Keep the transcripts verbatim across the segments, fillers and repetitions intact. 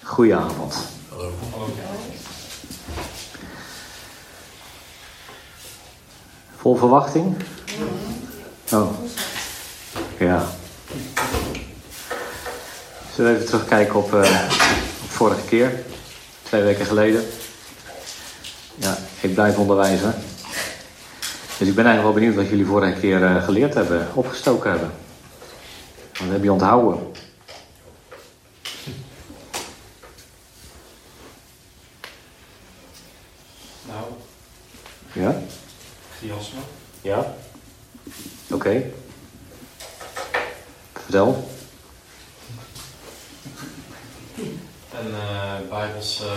Goedenavond. Hallo. Hallo. Vol verwachting? Oh. Ja. Zullen we even terugkijken op, uh, op vorige keer? Twee weken geleden. Ja, ik blijf onderwijzen. Dus ik ben eigenlijk wel benieuwd wat jullie vorige keer uh, geleerd hebben, opgestoken hebben. Wat heb je onthouden? Nou. Ja? Chiasme. Ja? Oké. Okay. Vertel. Een uh, bijbels, uh,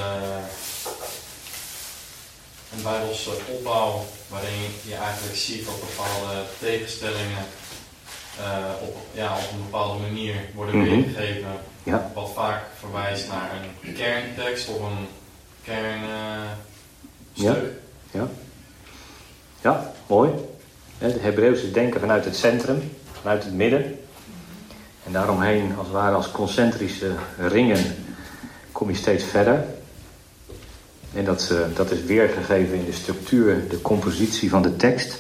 een bijbelse opbouw waarin je eigenlijk ziet dat bepaalde tegenstellingen uh, op, ja, op een bepaalde manier worden mm-hmm. weergegeven. Ja. Wat vaak verwijst naar een kerntekst of een kernstuk. Uh, ja. Ja. Ja, mooi. Het Hebreeuwse denken vanuit het centrum, vanuit het midden. En daaromheen, als het ware als concentrische ringen, kom je steeds verder. En dat, uh, dat is weergegeven in de structuur, de compositie van de tekst.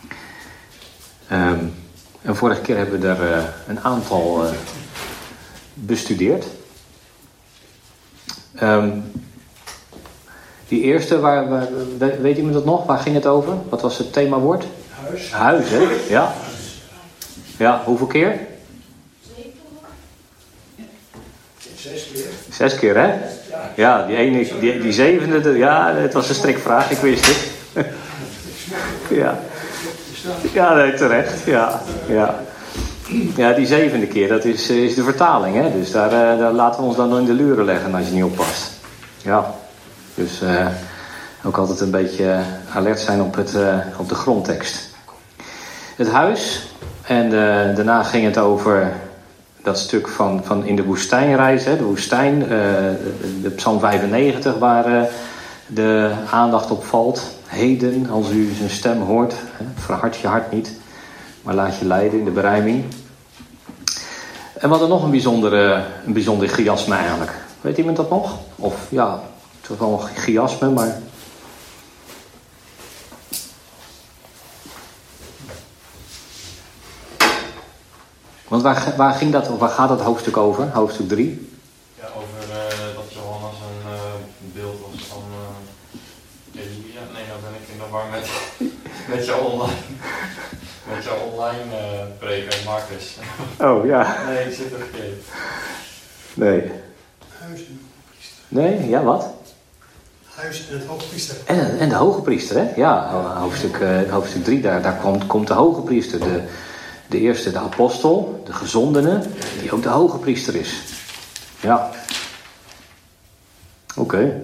Um, en vorige keer hebben we daar uh, een aantal uh, bestudeerd. Um, die eerste, waar, waar, weet iemand dat nog? Waar ging het over? Wat was het themawoord? Huis. Huis, hè? Ja. Ja, hoeveel keer? Zes keer. Zes keer, hè? Ja, die ene, die, die zevende, ja, het was een strikvraag, ik wist het. Ja. Ja, nee, terecht, ja. Ja, ja die zevende keer, dat is, is de vertaling, hè? Dus daar, daar laten we ons dan in de luren leggen als je niet oppast. Ja, dus uh, ook altijd een beetje alert zijn op, het, uh, op de grondtekst. Het huis, en uh, daarna ging het over dat stuk van, van in de woestijnreis, hè, de woestijn, uh, de Psalm vijfennegentig, waar uh, de aandacht op valt. Heden, als u zijn stem hoort, hè, verhard je hart niet, maar laat je leiden in de berijming. En we hadden nog een bijzondere, een bijzonder chiasme eigenlijk. Weet iemand dat nog? Of ja, het was wel een chiasme, maar... Want waar, waar ging dat, waar gaat dat hoofdstuk over? Hoofdstuk drie? Ja, over uh, dat Johannes een uh, beeld was van uh, Elia. Nee, nou ben ik in de war met, met jouw online, met jouw online uh, preker, Marcus. Oh ja. Nee, ik zit er verkeerd. Nee. Huis en hoogpriester. Nee, ja wat? Huis en het hoogpriester. En, en de hoge priester, hè? Ja, hoofdstuk, uh, hoofdstuk drie, daar, daar komt, komt de hoge priester. De, de eerste, de apostel, de gezondene, die ook de hoge priester is. Ja. Oké. Okay.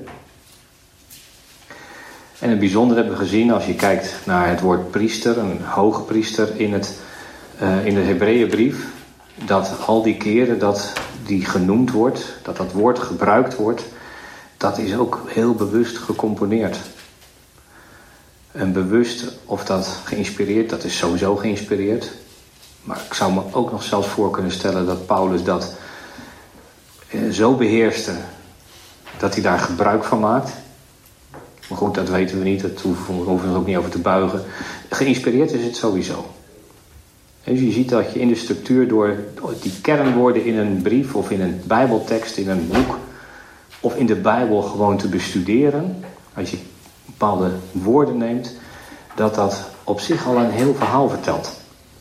En het bijzondere hebben we gezien als je kijkt naar het woord priester, een hoge priester in, het, uh, in de Hebreeënbrief, dat al die keren dat die genoemd wordt, dat dat woord gebruikt wordt, dat is ook heel bewust gecomponeerd. En bewust, of dat geïnspireerd, dat is sowieso geïnspireerd. Maar ik zou me ook nog zelfs voor kunnen stellen dat Paulus dat eh, zo beheerste, dat hij daar gebruik van maakt. Maar goed, dat weten we niet, daar hoeven we ons ook niet over te buigen. Geïnspireerd is het sowieso. Dus je ziet dat je in de structuur door die kernwoorden in een brief of in een bijbeltekst, in een boek of in de Bijbel gewoon te bestuderen, als je bepaalde woorden neemt, dat dat op zich al een heel verhaal vertelt.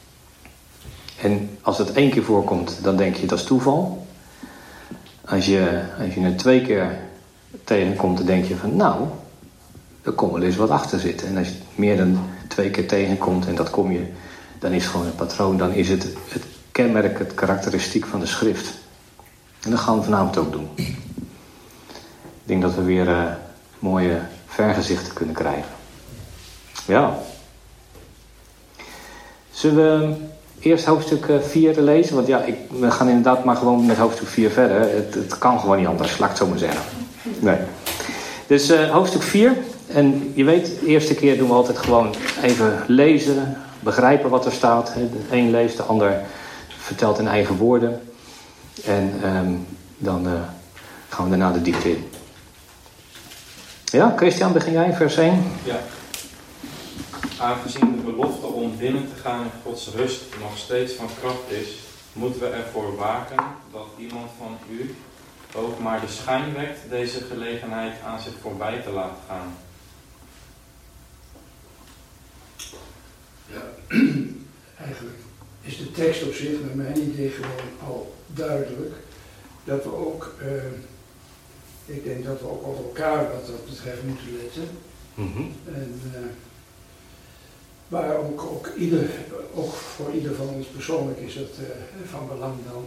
En als het één keer voorkomt, dan denk je dat is toeval. Als je, als je het twee keer tegenkomt, dan denk je van nou, er komt wel eens wat achter zitten. En als je het meer dan twee keer tegenkomt en dat kom je, dan is het gewoon een patroon. Dan is het het kenmerk, het karakteristiek van de schrift. En dat gaan we vanavond ook doen. Ik denk dat we weer uh, mooie vergezichten kunnen krijgen. Ja. Zullen we eerst hoofdstuk vier lezen? Want ja, ik, we gaan inderdaad maar gewoon met hoofdstuk vier verder. Het, het kan gewoon niet anders, laat ik het zo maar zeggen. Nee. Dus uh, hoofdstuk vier. En je weet, de eerste keer doen we altijd gewoon even lezen, begrijpen wat er staat. De een leest, de ander vertelt in eigen woorden. En um, dan uh, gaan we daarna de diepte in. Ja, Christian, begin jij, vers één. Ja. Aangezien de belofte om binnen te gaan in Gods rust nog steeds van kracht is, moeten we ervoor waken dat iemand van u ook maar de schijn wekt deze gelegenheid aan zich voorbij te laten gaan. Ja, eigenlijk is de tekst op zich naar mijn idee gewoon al duidelijk. Dat we ook, uh, ik denk dat we ook op elkaar wat dat betreft moeten letten. Mm-hmm. En, uh, maar ook, ook, ieder, ook voor ieder van ons persoonlijk is dat uh, van belang dan.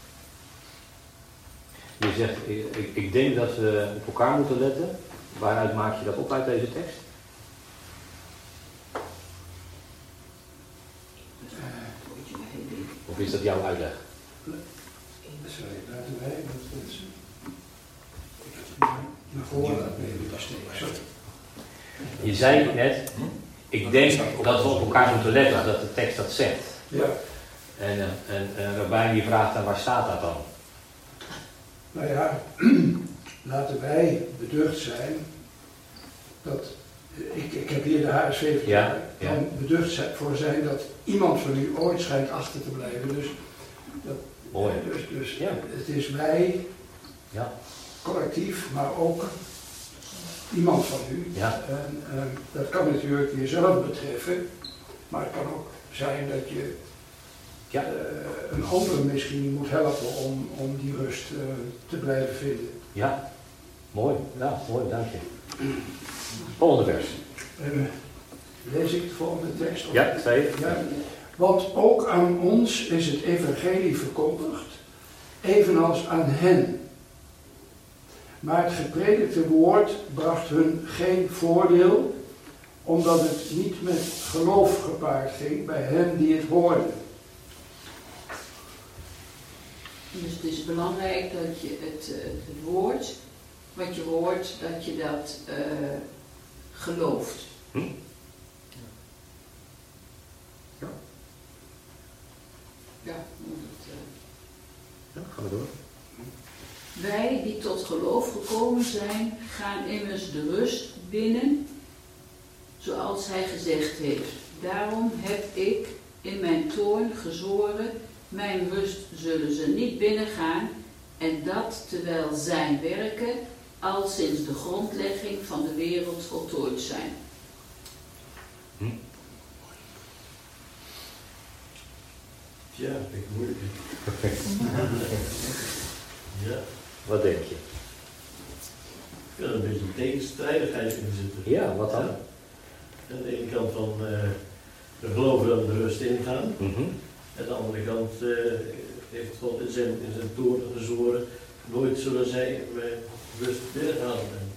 Je zegt, ik, ik denk dat we op elkaar moeten letten. Waaruit maak je dat op uit deze tekst? Of is dat jouw uitleg? Sorry, laten wij dat mensen naar voren laten nemen. Sorry. Je zei net, ik denk dat we op elkaar moeten letten, dat de tekst dat zegt. Ja. En, en, en Rabijn die vraagt dan, waar staat dat dan? Nou ja, laten wij beducht zijn dat, ik, ik heb hier de H S V Ja, ja. dan beducht zijn, voor zijn dat iemand van u ooit schijnt achter te blijven. Dus, dat, Mooi. dus, dus Ja. het is wij, Ja. collectief, maar ook iemand van u. Ja. En, en dat kan natuurlijk jezelf betreffen, maar het kan ook zijn dat je Ja. uh, een ander misschien moet helpen om, om die rust uh, te blijven vinden. Ja, mooi. Ja, mooi, dank je. Volgende vers. Uh, lees ik de volgende tekst op? Ja, twee. Ja. Want ook aan ons is het evangelie verkondigd, evenals aan hen. Maar het gepredikte woord bracht hun geen voordeel, omdat het niet met geloof gepaard ging bij hen die het hoorden. Dus het is belangrijk dat je het, het woord, wat je hoort, dat je dat uh, gelooft. Hm? Ja. Ja, moet het, uh... Ja, gaan we door. Wij die tot geloof gekomen zijn, gaan immers de rust binnen, zoals hij gezegd heeft. Daarom heb ik in mijn toorn gezworen, mijn rust zullen ze niet binnengaan, en dat terwijl zijn werken al sinds de grondlegging van de wereld voltooid zijn. Hm? Ja, dat vind ik moeilijk. Ja. Wat denk je? Ik kan er een beetje tegenstrijdigheid in zitten. Ja, wat dan? Ja. Aan de ene kant van uh, we geloven dat we de rust ingaan. Mm-hmm. Aan de andere kant uh, heeft God in zijn, in zijn toorn gezworen, nooit zullen zij met rust binnengaan. En,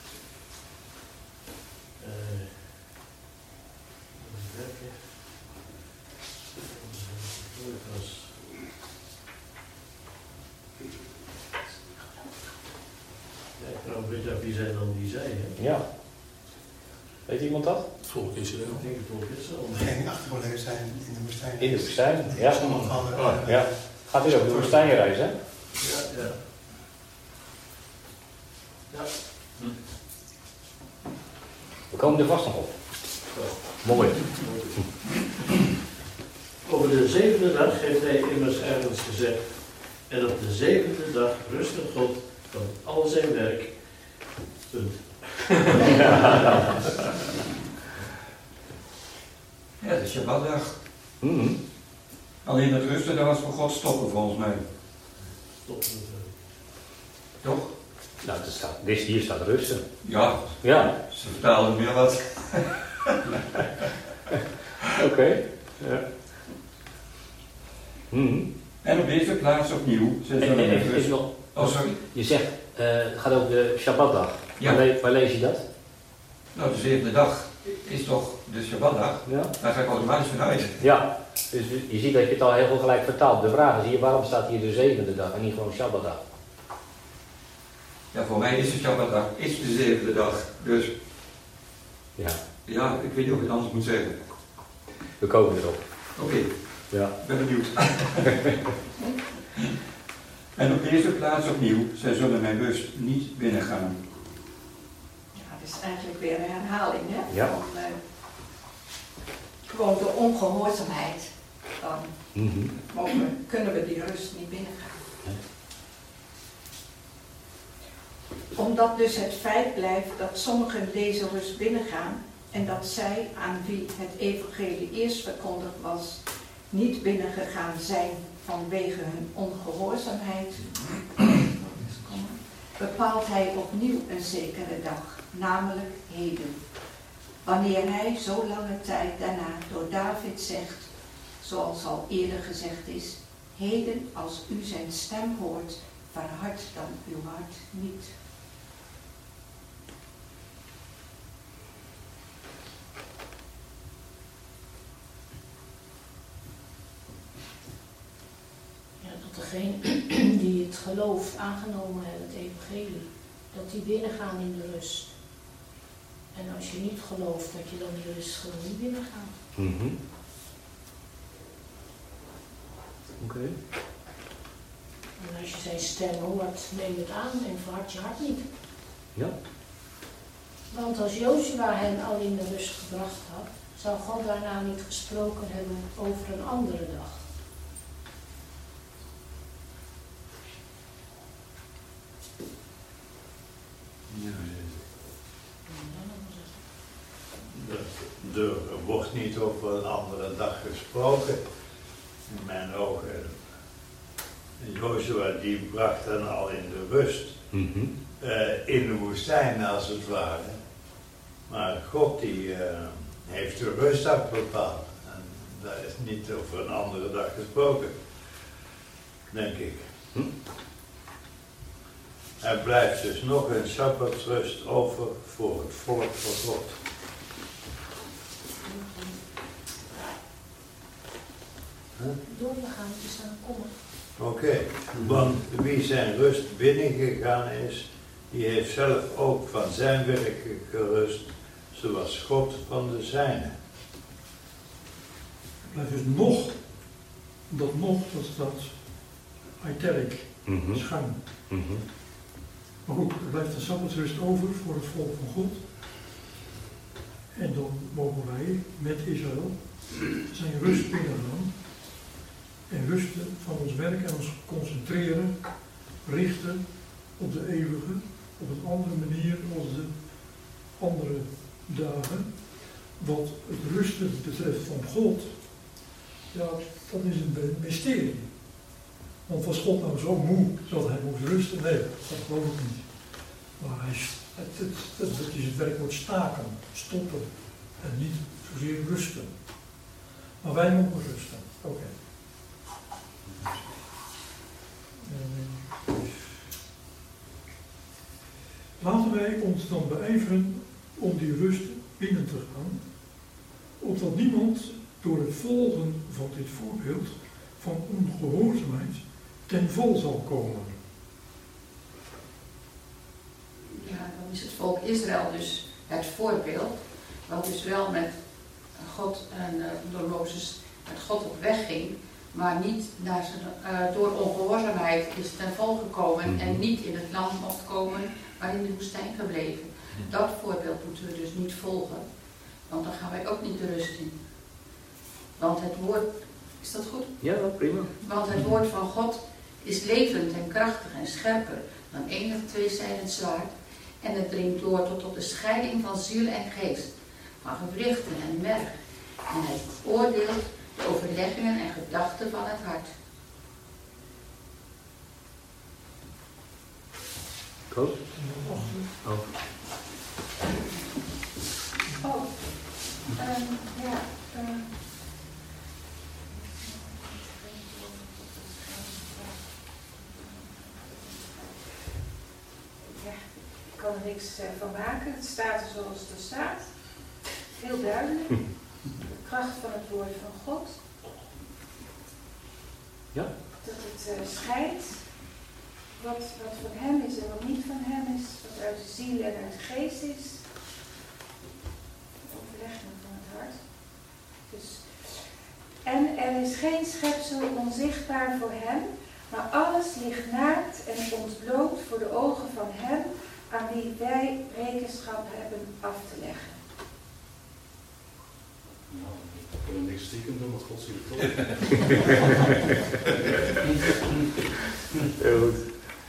uh, werken. Was. Ja, ik nou weet je wie zijn dan die zij, hè? Ja. Weet iemand dat? Volk Israël. Ik denk het volk Israël. Degene achtergebleven zijn in de woestijn. In de woestijn, ja. Sommige van de, Oh, ja. Gaat weer over de woestijnreis, hè? Ja, ja. Ja. We komen er vast nog op. Mooi. Over de zevende dag heeft hij immers ergens gezegd, en op de zevende dag rustte God van al zijn werk. Punt. Ja, de Shabbatdag. Mm-hmm. Alleen het rusten, dat was voor God stoppen volgens mij. Stop. Toch? Nou, het staat, dit hier staat rusten. Ja, Ja. ze vertalen meer wat. Oké. Okay. Ja. Mm-hmm. En op deze plaats opnieuw. Ze En, zullen en met even, rust- even nog, Oh, sorry. je zegt, uh, het gaat over de Shabbatdag. Ja. Waar, le- waar lees je dat? Nou, de zevende dag is toch de Shabbatdag? Ja. Daar ga ik automatisch vanuit. Ja, dus je ziet dat je het al heel veel gelijk vertaalt. De vraag is hier, waarom staat hier de zevende dag en niet gewoon Shabbatdag? Ja, voor mij is de Shabbatdag is de zevende dag. Dus Ja, ja, ik weet niet of ik het anders moet zeggen. we komen erop. Oké, Ja. ik ben benieuwd. En op deze plaats opnieuw, zij zullen mijn rust niet binnengaan. Ja, dat is eigenlijk weer een herhaling, hè? Ja. Van, uh, gewoon de ongehoorzaamheid. Dan Mm-hmm. mogen we, kunnen we die rust niet binnengaan. Omdat dus het feit blijft dat sommigen deze rust binnengaan en dat zij, aan wie het evangelie eerst verkondigd was, niet binnengegaan zijn vanwege hun ongehoorzaamheid, bepaalt hij opnieuw een zekere dag, namelijk heden. Wanneer hij zo lange tijd daarna door David zegt, zoals al eerder gezegd is, heden als u zijn stem hoort, verhard dan uw hart niet. Ja, dat degene die het geloof aangenomen hebben, het evangelie, dat die binnengaan in de rust. En als je niet gelooft, dat je dan die rust gewoon niet binnengaat. Mm-hmm. Oké. Okay. En als je zijn stem hoort, neem het aan en verhard je hart niet. Ja. Want als Jozua hen al in de rust gebracht had, zou God daarna niet gesproken hebben over een andere dag. Er, er wordt niet over een andere dag gesproken, in mijn ogen. Jozua die bracht hen al in de rust, mm-hmm. uh, in de woestijn als het ware. Maar God die uh, heeft de rust bepaald. En daar is niet over een andere dag gesproken, denk ik. Hm? Er blijft dus nog een sabbatsrust over voor het volk van God. Huh? Doorgaan, dus dan komen. Oké, okay. Want wie zijn rust binnengegaan is, die heeft zelf ook van zijn werk gerust, zoals God van de zijne. Er blijft dus nog, dat nog, dat staat italic, mm-hmm. schuin. Mm-hmm. Maar goed, er blijft een sabbatsrust over voor het volk van God. En dan mogen wij met Israël zijn rust binnengaan. En rusten van ons werk en ons concentreren, richten op de eeuwige, op een andere manier als de andere dagen. Wat het rusten betreft van God, ja, dat is een mysterie. Want was God nou zo moe dat hij moest rusten? Nee, dat geloof ik niet. Maar hij, het, het, het, het is het werkwoord staken, stoppen en niet zozeer rusten. Maar wij mogen rusten, oké. Okay. Laten wij ons dan beijveren om die rust binnen te gaan, opdat niemand door het volgen van dit voorbeeld van ongehoorzaamheid ten val zal komen. Ja, dan is het volk Israël dus het voorbeeld, wat dus wel met God en uh, door Mozes met God op weg ging, maar niet naar zijn, uh, door ongehoorzaamheid is ten val gekomen mm-hmm. en niet in het land mocht komen, maar in de woestijn gebleven. Mm-hmm. Dat voorbeeld moeten we dus niet volgen, want dan gaan wij ook niet de rust in. Want het woord, is dat goed? Ja, prima. Want het woord van God is levend en krachtig en scherper dan enig tweezijdig zwaard en het dringt door tot op de scheiding van ziel en geest, van gewrichten en merg. En hij oordeelt de overleggingen en gedachten van het hart. Koos? Oh. Oh, um, ja. Um. Ja, ik kan er niks uh, van maken. Het staat er zoals het er staat. Heel duidelijk. De kracht van het woord van God. Ja. Dat het uh, scheidt. Wat, wat van hem is en wat niet van hem is. Wat uit de ziel en uit de geest is. De overlegging van het hart. Dus, en er is geen schepsel onzichtbaar voor hem. Maar alles ligt naakt en ontbloot voor de ogen van hem aan wie wij rekenschap hebben af te leggen. Nou, ik wil niks stiekem doen, want God ziet het toch. Heel goed.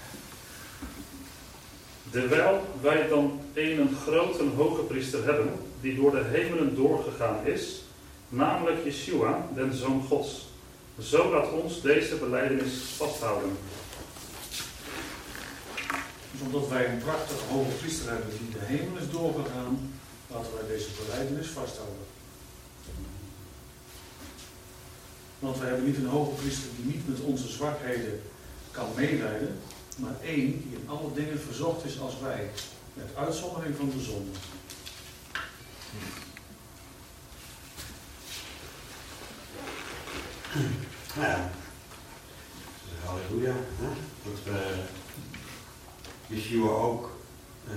Terwijl wij dan een grote hoge priester hebben, die door de hemelen doorgegaan is, namelijk Yeshua, den Zoon Gods. Zo laat ons deze belijdenis vasthouden. Dus omdat wij een prachtige hoge priester hebben die de hemel is doorgegaan, laten wij deze belijdenis vasthouden. Want wij hebben niet een hoge priester die niet met onze zwakheden kan meelijden, maar één die in alle dingen verzocht is als wij, met uitzondering van de zonde. Ja, halleluja. Hè? Dat we Yeshua ook, uh,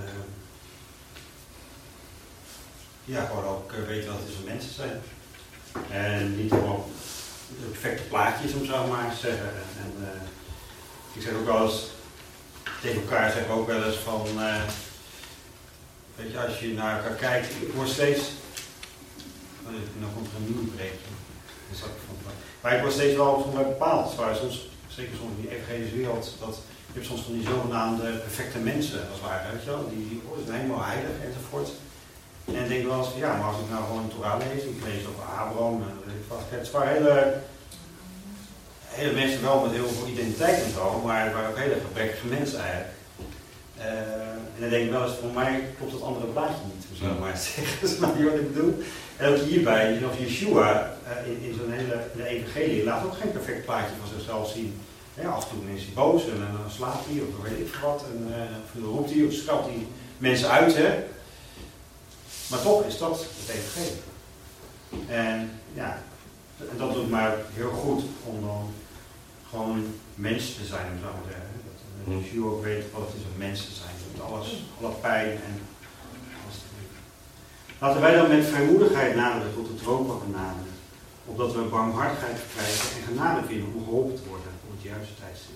ja, gewoon ook uh, weten wat het is om mensen zijn. En niet gewoon de perfecte plaatjes, om zo maar te zeggen. En, uh, ik zeg ook wel eens, tegen elkaar zeg ik ook wel eens van, uh, weet je, als je naar elkaar kijkt, ik word steeds, oh, dan komt er een nieuwe breekje. Maar ik word steeds wel van mij bepaald. Waar soms, zeker soms in die evangelische wereld, dat je hebt soms van die zogenaamde perfecte mensen, als het ware, weet je wel, die, die oh, zijn helemaal heilig enzovoort. En ik denk wel eens van, ja, maar als ik nou gewoon een Torah lees, ik lees over Abraham, en weet ik wat, het waren hele, hele mensen wel met heel veel identiteit en zo, maar het waren ook hele gebrekkige mensen eigenlijk. Uh, en dan denk ik wel eens, voor mij klopt dat andere plaatje niet, om zo maar te zeggen. Snap je wat ik bedoel? En ook hierbij, of Yeshua, uh, in, in zo'n hele in de evangelie, laat ook geen perfect plaatje van zichzelf zien. Ja, af en toe is hij boos en dan slaapt hij of weet ik wat, en uh, dan roept hij of schapt hij mensen uit, hè. Maar toch is dat het evangelie. En ja, en dat doet mij heel goed om dan gewoon mens te zijn, om zo maar te zeggen. Dat Yeshua ook weet wat het is om mens te zijn, met alles, alle pijn en alles te doen. Laten wij dan met vrijmoedigheid naderen tot de troonbank naderen, opdat we barmhartigheid krijgen en genade vinden om geholpen te worden op het juiste tijdstip.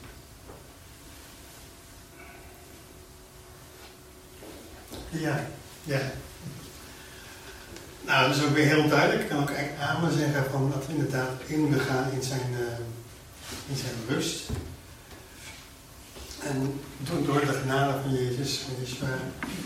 Ja, ja. Nou, dat is ook weer heel duidelijk. Ik kan ook eigenlijk amen zeggen van dat we inderdaad in moeten gaan in zijn, uh, in zijn rust. En door, door de genade van Jezus, van Yeshua,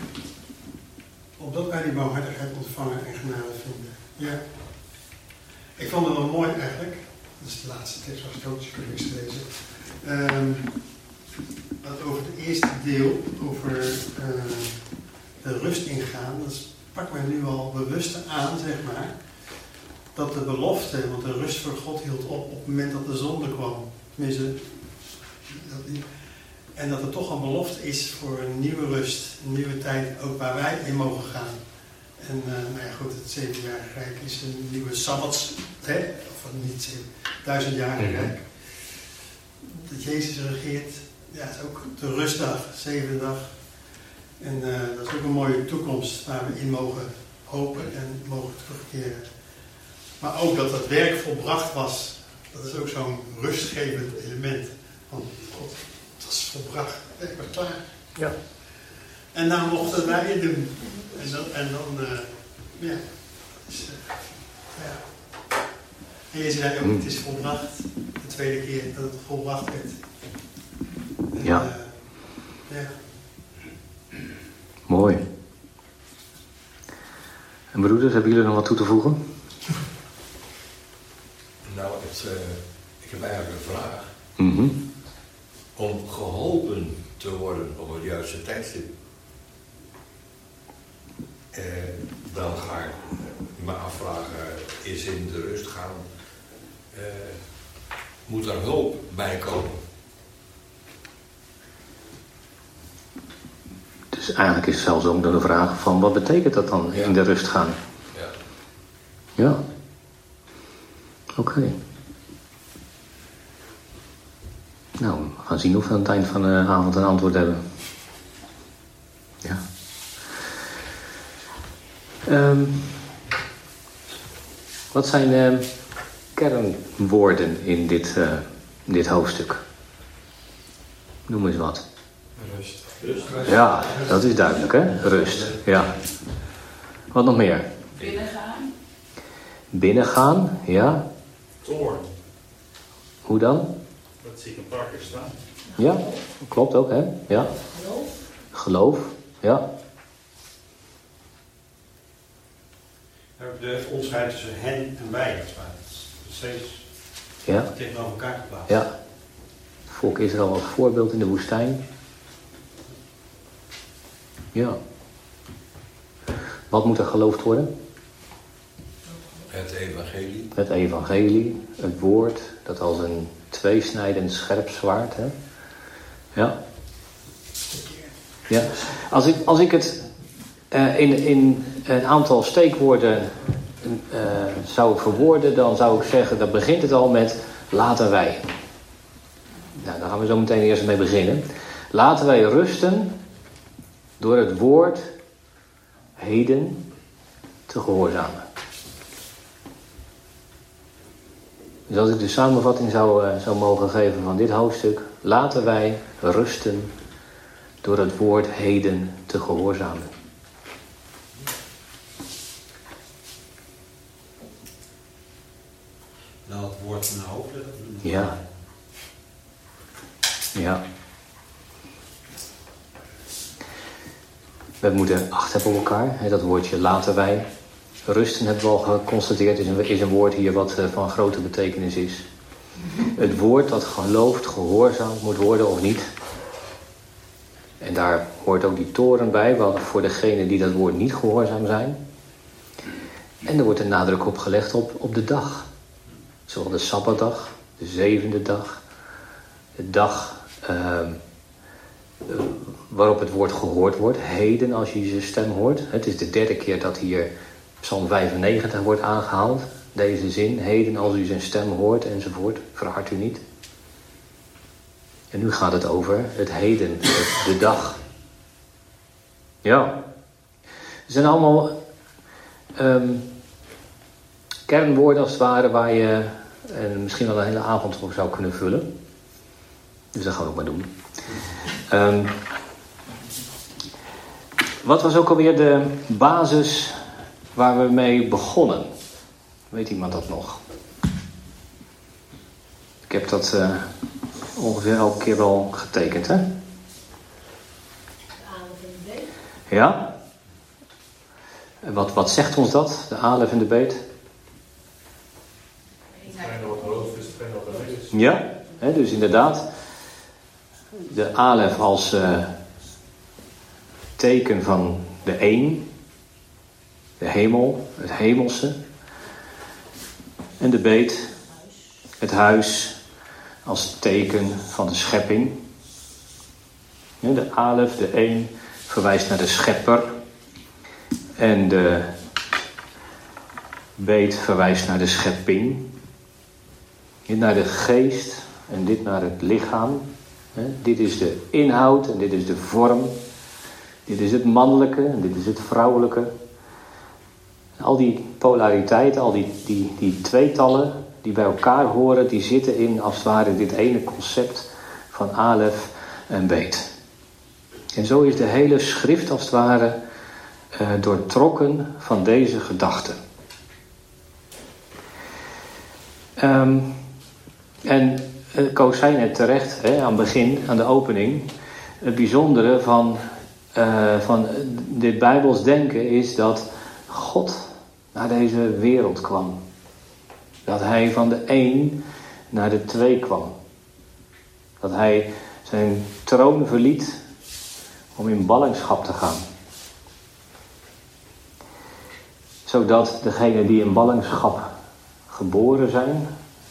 opdat wij die barmhartigheid ontvangen en genade vinden. Ja. Ik vond het wel mooi eigenlijk. Dat is de laatste tekst, was ik ook eens kunnen lezen. Um, dat over het eerste deel, over uh, de rust ingaan, dat pakt mij nu al bewust aan, zeg maar, dat de belofte, want de rust voor God hield op op het moment dat de zonde kwam. Tenminste, dat die, en dat er toch een belofte is voor een nieuwe rust, een nieuwe tijd, ook waar wij in mogen gaan. En uh, nou ja, goed, het zevenjarige rijk is een nieuwe sabbats, hè? Of niet zeven, duizendjarige rijk. Dat Jezus regeert, ja, het is ook de rustdag, zevende dag. En uh, dat is ook een mooie toekomst waar we in mogen hopen en mogen terugkeren. Maar ook dat het werk volbracht was, dat is ook zo'n rustgevend element. Van God, het was volbracht, het werk was klaar. Ja. En dan mochten wij het doen. En dan, en dan uh, ja. Dus, uh, ja. En je zei ook, het is volbracht. De tweede keer dat het volbracht werd. En, ja. Uh, ja. Mooi. En broeders, hebben jullie nog wat toe te voegen? Nou, het, uh, ik heb eigenlijk een vraag. Mm-hmm. Om geholpen te worden op het juiste tijdstip. Uh, dan ga ik me afvragen, is in de rust gaan, uh, moet er hulp bij komen? Dus eigenlijk is het zelfs ook de vraag van, wat betekent dat dan, ja, in de rust gaan? Ja. Ja. Oké. Okay. Nou, we gaan zien of we aan het eind van de avond een antwoord hebben. Ja. Um, wat zijn uh, kernwoorden in dit, uh, in dit hoofdstuk? Noem eens wat. Rust. Rust. Ja, dat is duidelijk, hè? Rust. Ja. Wat nog meer? Binnengaan. Binnengaan, ja. Toorn. Hoe dan? Dat zie ik een paar keer staan. Ja, klopt ook, hè? Ja. Geloof. Geloof, ja. De onderscheid tussen hen en wij, dat is steeds Ja. tegenover elkaar geplaatst. Ja. Het volk Israël als voorbeeld in de woestijn. Ja. Wat moet er geloofd worden? Het evangelie. Het evangelie, het woord, dat als een tweesnijdend scherp zwaard. Hè? Ja. Ja. Als ik, als ik het uh, in, in een aantal steekwoorden uh, zou verwoorden, dan zou ik zeggen, dat begint het al met laten wij. Nou, daar gaan we zo meteen eerst mee beginnen. Laten wij rusten door het woord heden te gehoorzamen. Dus als ik de samenvatting zou, uh, zou mogen geven van dit hoofdstuk. Laten wij rusten door het woord heden te gehoorzamen. Nou, het woord van de hoofdletter. Ja. Ja. We moeten acht hebben op elkaar. Hè, dat woordje laten wij. Rusten hebben we al geconstateerd, is een, is een woord hier wat uh, van grote betekenis is. Het woord dat geloofd, gehoorzaamd moet worden of niet. En daar hoort ook die toren bij, voor degenen die dat woord niet gehoorzaam zijn. En er wordt een nadruk op gelegd op, op de dag. Zoals de Sabbatdag, de zevende dag. De dag uh, uh, waarop het woord gehoord wordt. Heden als je zijn stem hoort. Het is de derde keer dat hier Psalm vijfennegentig wordt aangehaald. Deze zin, heden als u zijn stem hoort enzovoort. Verhard u niet. En nu gaat het over het heden, het, de dag. Ja. Het zijn allemaal um, kernwoorden als het ware waar je uh, misschien wel een hele avond voor zou kunnen vullen. Dus dat gaan we ook maar doen. Um, wat was ook alweer de basis waar we mee begonnen? Weet iemand dat nog? Ik heb dat uh, ongeveer elke keer wel getekend, hè? Ja? En wat, wat zegt ons dat, de alef en de beet? Hetgeen wat hoofd is, hetgeen wat er is. Ja, hè, dus inderdaad. De alef als uh, teken van de één. De hemel, het hemelse. En de beet, het huis, als teken van de schepping. De alef, de één, verwijst naar de schepper. En de beet verwijst naar de schepping. Dit naar de geest en dit naar het lichaam. Dit is de inhoud en dit is de vorm. Dit is het mannelijke en dit is het vrouwelijke. Al die polariteiten, al die, die, die tweetallen die bij elkaar horen, die zitten in als het ware dit ene concept van alef en beet. En zo is de hele schrift als het ware uh, doortrokken van deze gedachten. Um, en uh, Koos zei net terecht, hè, aan het begin, aan de opening, het bijzondere van, uh, van dit Bijbels denken is dat God naar deze wereld kwam. Dat hij van de één naar de twee kwam. Dat hij zijn troon verliet om in ballingschap te gaan. Zodat degenen die in ballingschap geboren zijn,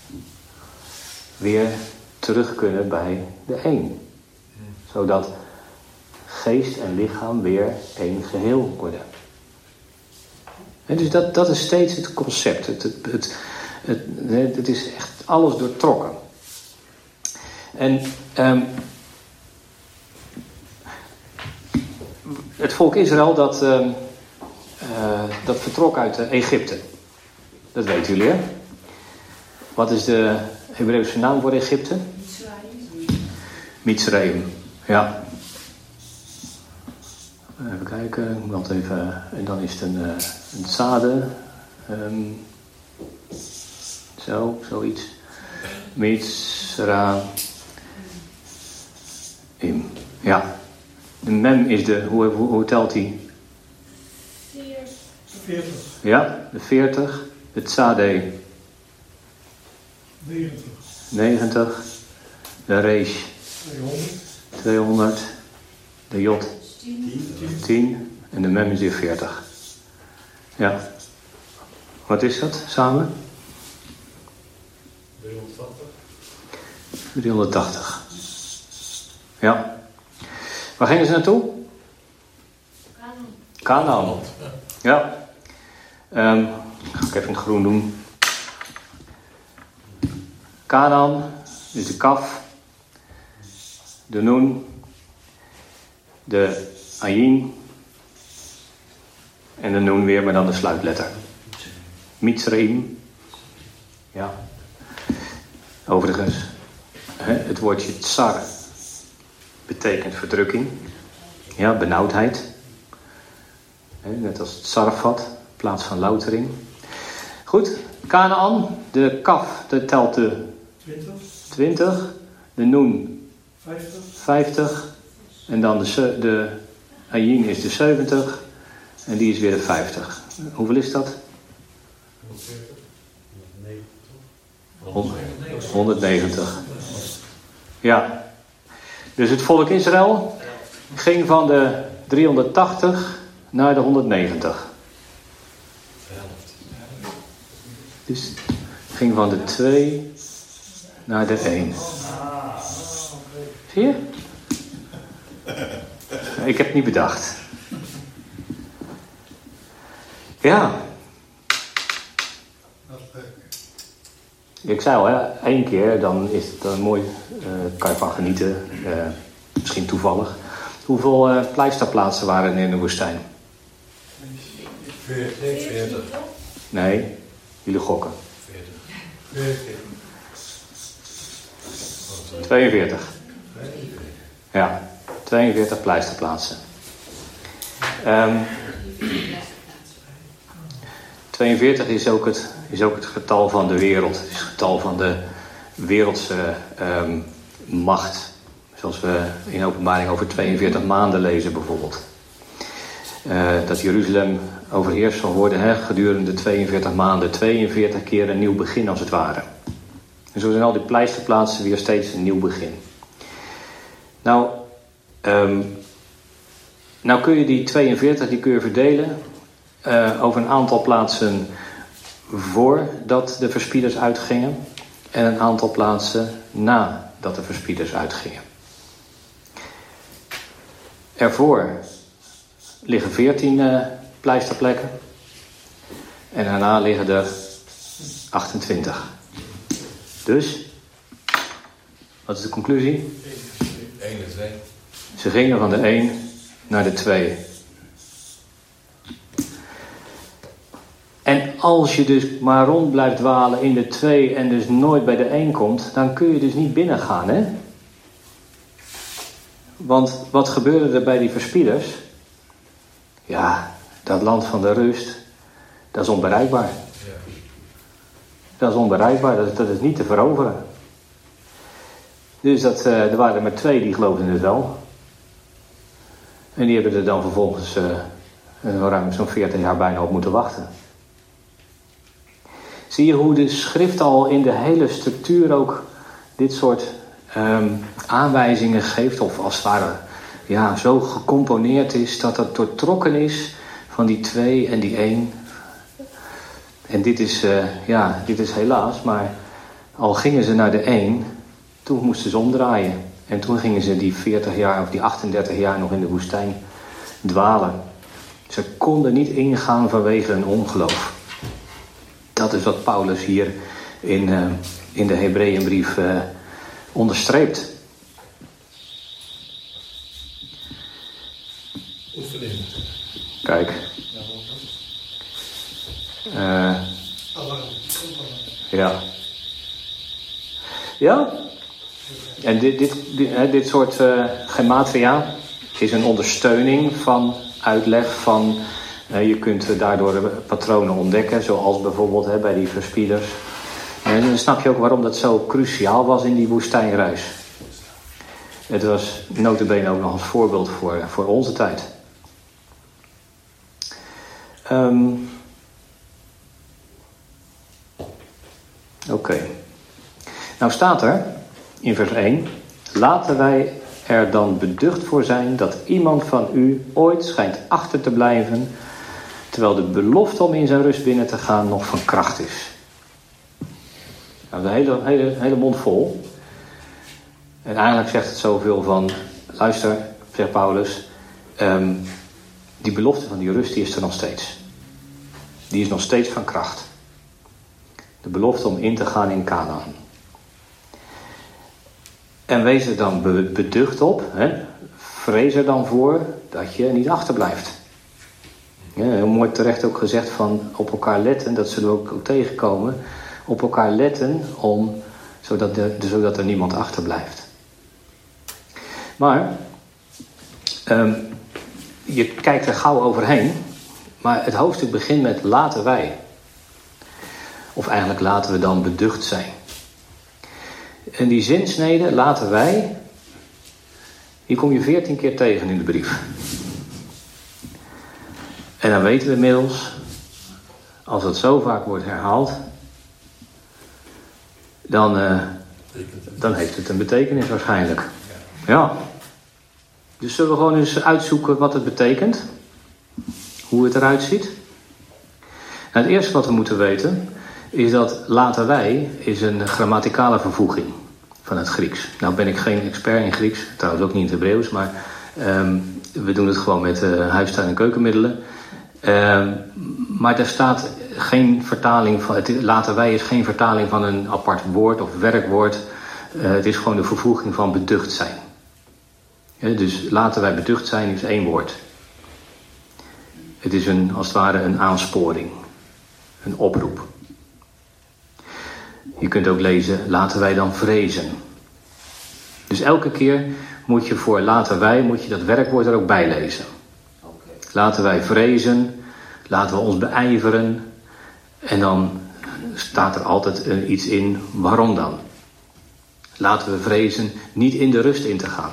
weer terug kunnen bij de één. Zodat geest en lichaam weer één geheel worden. En dus dat, dat is steeds het concept. Het, het, het, het, het is echt alles doortrokken. En um, het volk Israël dat, um, uh, dat vertrok uit uh, Egypte. Dat weten jullie, hè? Wat is de Hebreeuwse naam voor Egypte? Mitzrayim, ja. Even kijken, ik moet altijd even... En dan is het een, uh, een zade. Um, zo, zoiets. Mitzrayim. Ja. De mem is de... Hoe, hoe, hoe telt die? veertig. Ja, de veertig. De tzade. negentig. negentig. De resh. tweehonderd. tweehonderd. De jot. tien. En de mem is weer veertig. Ja. Wat is dat samen? driehonderdtachtig. driehonderdtachtig. Ja. Waar gingen ze naartoe? Kanaan. Ja. Um, ga ik even in het groen doen. Kanaan is de kaf. De noen. De ayin. En de noen weer, maar dan de sluitletter. Mitzrayim. Ja. Overigens, het woordje tsar betekent verdrukking. Ja, benauwdheid. Net als tsarfat, in plaats van loutering. Goed, Kanaan, de kaf, dat telt de twintig. twintig. De noen vijftig. vijftig. En dan de, de ayin is de zeventig. En die is weer de vijftig. Hoeveel is dat? honderdnegentig. Ja. Dus het volk Israël ging van de driehonderdtachtig naar de honderdnegentig. Dus het ging van de twee naar de één. Zie je? Ik heb het niet bedacht. Ja. Ik zei al, hè, één keer, dan is het dan mooi, uh, kan je van genieten, uh, misschien toevallig. Hoeveel uh, pleisterplaatsen waren er in de woestijn? veertig. Nee, jullie gokken. veertig. tweeënveertig. Ja, tweeënveertig pleisterplaatsen. Um, tweeënveertig is ook, het, is ook het getal van de wereld. Het is het getal van de wereldse um, macht. Zoals we in Openbaring over tweeënveertig maanden lezen bijvoorbeeld. Uh, dat Jeruzalem overheerst zal worden, hè, gedurende tweeënveertig maanden. tweeënveertig keer een nieuw begin als het ware. En zo zijn al die pleisterplaatsen weer steeds een nieuw begin. Nou, um, nou kun je die tweeënveertig die kun je verdelen uh, over een aantal plaatsen voordat de verspieders uitgingen en een aantal plaatsen nadat de verspieders uitgingen. Ervoor liggen veertien uh, pleisterplekken en daarna liggen er achtentwintig. Dus, wat is de conclusie? één en twee. Ze gingen van de één naar de twee. En als je dus maar rond blijft dwalen in de twee en dus nooit bij de één komt, dan kun je dus niet binnengaan, hè? Want wat gebeurde er bij die verspieders? Ja, dat land van de rust, dat is onbereikbaar. Dat is onbereikbaar, dat is, dat is niet te veroveren. Dus dat, uh, er waren er maar twee die geloofden het wel. En die hebben er dan vervolgens uh, ruim zo'n veertig jaar bijna op moeten wachten. Zie je hoe de schrift al in de hele structuur ook dit soort um, aanwijzingen geeft, of als het ware ja, zo gecomponeerd is dat het doortrokken is van die twee en die één. En dit is, uh, ja, dit is helaas, maar al gingen ze naar de één, toen moesten ze omdraaien. En toen gingen ze die veertig jaar of die achtendertig jaar nog in de woestijn dwalen. Ze konden niet ingaan vanwege hun ongeloof. Dat is wat Paulus hier in, uh, in de Hebreeënbrief uh, onderstreept. Oefening. Kijk. Uh, ja. Ja? En dit, dit, dit, dit soort uh, gematria is een ondersteuning van uitleg van... Uh, je kunt daardoor patronen ontdekken, zoals bijvoorbeeld hè, bij die verspieders. En dan snap je ook waarom dat zo cruciaal was in die woestijnreis. Het was nota bene ook nog als voorbeeld voor, voor onze tijd. Um, Oké. Okay. Nou staat er in vers één... Laten wij er dan beducht voor zijn dat iemand van u ooit schijnt achter te blijven... terwijl de belofte om in zijn rust binnen te gaan nog van kracht is. Nou, de hele, hele, hele mond vol. En eigenlijk zegt het zoveel van... Luister, zegt Paulus... Um, die belofte van die rust die is er nog steeds. Die is nog steeds van kracht. De belofte om in te gaan in Kanaan. En wees er dan beducht op. Hè? Vrees er dan voor dat je niet achterblijft. Ja, heel mooi terecht ook gezegd van op elkaar letten. Dat zullen we ook, ook tegenkomen. Op elkaar letten om, zodat, de, zodat er niemand achterblijft. Maar um, je kijkt er gauw overheen. Maar het hoofdstuk begint met laten wij. Of eigenlijk laten we dan beducht zijn. En die zinsnede, laten wij, die kom je veertien keer tegen in de brief. En dan weten we inmiddels, als het zo vaak wordt herhaald, dan, uh, dan heeft het een betekenis waarschijnlijk. Ja. Dus zullen we gewoon eens uitzoeken wat het betekent? Hoe het eruit ziet? Nou, het eerste wat we moeten weten is dat laten wij is een grammaticale vervoeging van het Grieks. Nou ben ik geen expert in Grieks, trouwens ook niet in het Hebreeuws, maar um, we doen het gewoon met uh, huistuin- en keukenmiddelen. Um, maar er staat geen vertaling van, het, laten wij is geen vertaling van een apart woord of werkwoord. Uh, het is gewoon de vervoeging van beducht zijn. Ja, dus laten wij beducht zijn is één woord. Het is een, als het ware een aansporing, een oproep. Je kunt ook lezen, laten wij dan vrezen. Dus elke keer moet je voor laten wij, moet je dat werkwoord er ook bij lezen. Okay. Laten wij vrezen, laten we ons beijveren. En dan staat er altijd uh, iets in, waarom dan? Laten we vrezen niet in de rust in te gaan.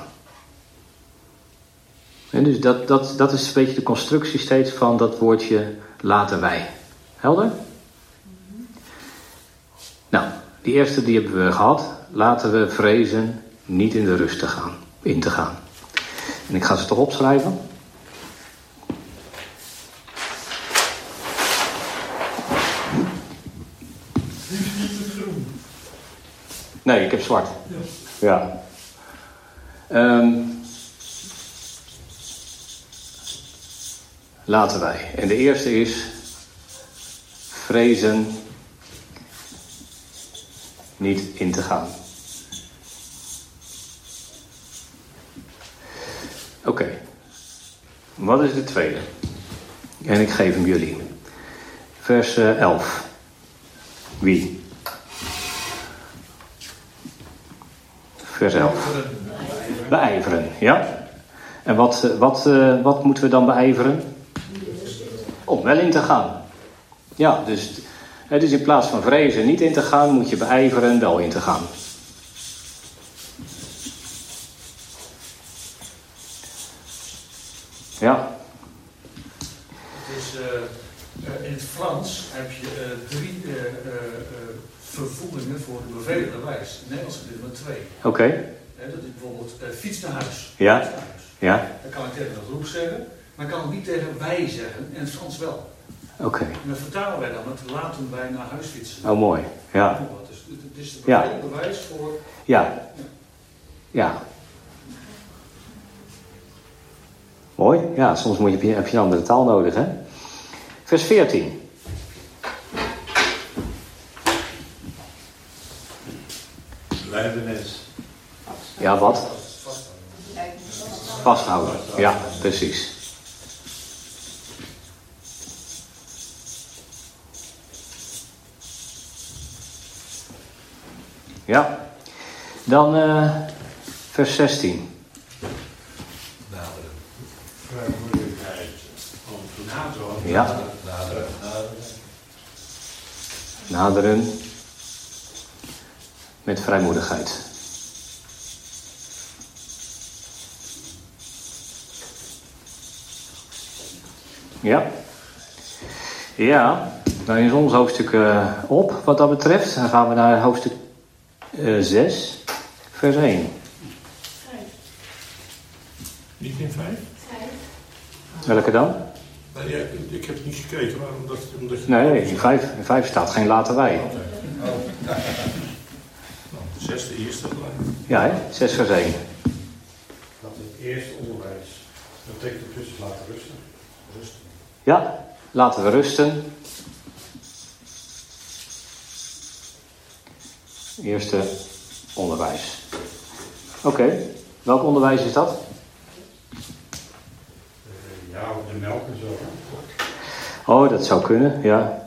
En dus dat, dat, dat is een beetje de constructie steeds van dat woordje laten wij. Helder? Mm-hmm. Nou, die eerste die hebben we gehad. Laten we vrezen niet in de rust te gaan, in te gaan. En ik ga ze toch opschrijven. Nee, ik heb zwart. Ja. Um, laten wij. En de eerste is vrezen niet in te gaan. Oké. Okay. Wat is de tweede? En ik geef hem jullie. Vers uh, elf. Wie? Vers elf. Beijveren, ja. En wat, wat, uh, wat moeten we dan beijveren? Om wel in te gaan. Ja, dus, dus in plaats van vrezen niet in te gaan, moet je beijveren wel in te gaan. Ja. Het is, uh, uh, in het Frans heb je uh, drie uh, uh, uh, vervoegingen voor de bevredigende wijs. In het Nederlands heb je er maar twee. Oké. Okay. Uh, dat is bijvoorbeeld uh, fiets naar huis. Ja. Fiets naar huis. Ja. Dat kan ik tegen de groep zeggen, maar ik kan het niet tegen wij zeggen. In het Frans wel. Oké. Okay. En dan vertalen wij dan met laten wij naar huis fietsen. Oh, mooi. Ja. Dus het is de bevredigende ja. wijs voor... Ja. Ja. Ja. Mooi. Ja, soms moet je, heb je een andere taal nodig, hè? Vers veertien. Blijvenis. Ja, wat? Vasthouden. Ja, precies. Ja. Dan uh, vers zestien. Naderen. Vrijmoedigheid. Om naderen. Ja. Naderen. Naderen met vrijmoedigheid. Ja. Ja, dan is ons hoofdstuk uh, op wat dat betreft. Dan gaan we naar hoofdstuk uh, zes, vers één. Vijf. Niet in vijf? Vijf. Welke dan? Nee, ja, ik heb niet gekeken, maar omdat, omdat je... Nee, in vijf, in vijf staat geen laten wij. Oh. Nou, de zesde eerste gelijk. Ja, hè? zes vers één. Dat het eerste onderwijs. Dat betekent de tussen laten rusten. Rusten. Ja, laten we rusten. Eerste onderwijs. Oké, okay. Welk onderwijs is dat? Uh, ja, op de melk en zo. Oh, dat zou kunnen, ja.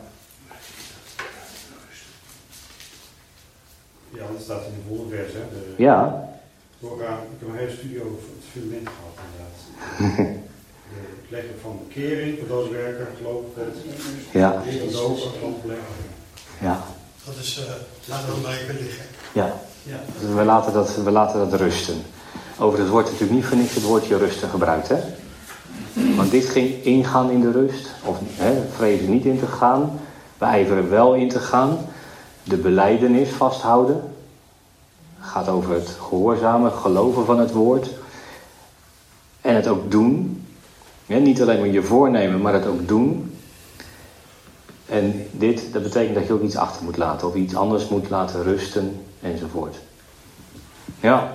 Ja, dat staat in de volgende vers, hè. De, ja. Doorgaan, ik heb een hele studie over het fundament gehad, inderdaad. Het leggen van bekering, voor those werken, geloof God. Ja. Geloven, geloof leggen. Ja. Dat is, uh, laten we maar even liggen. Ja. Ja. We, laten dat, we laten dat rusten. Overigens wordt natuurlijk niet voor niks het woordje rusten gebruikt, hè. Want dit ging ingaan in de rust, of hè, vrezen niet in te gaan, we ijveren wel in te gaan, de belijdenis vasthouden, gaat over het gehoorzamen, geloven van het woord en het ook doen. Ja, niet alleen maar je voornemen, maar het ook doen. En dit, dat betekent dat je ook iets achter moet laten, of iets anders moet laten rusten, enzovoort. Ja.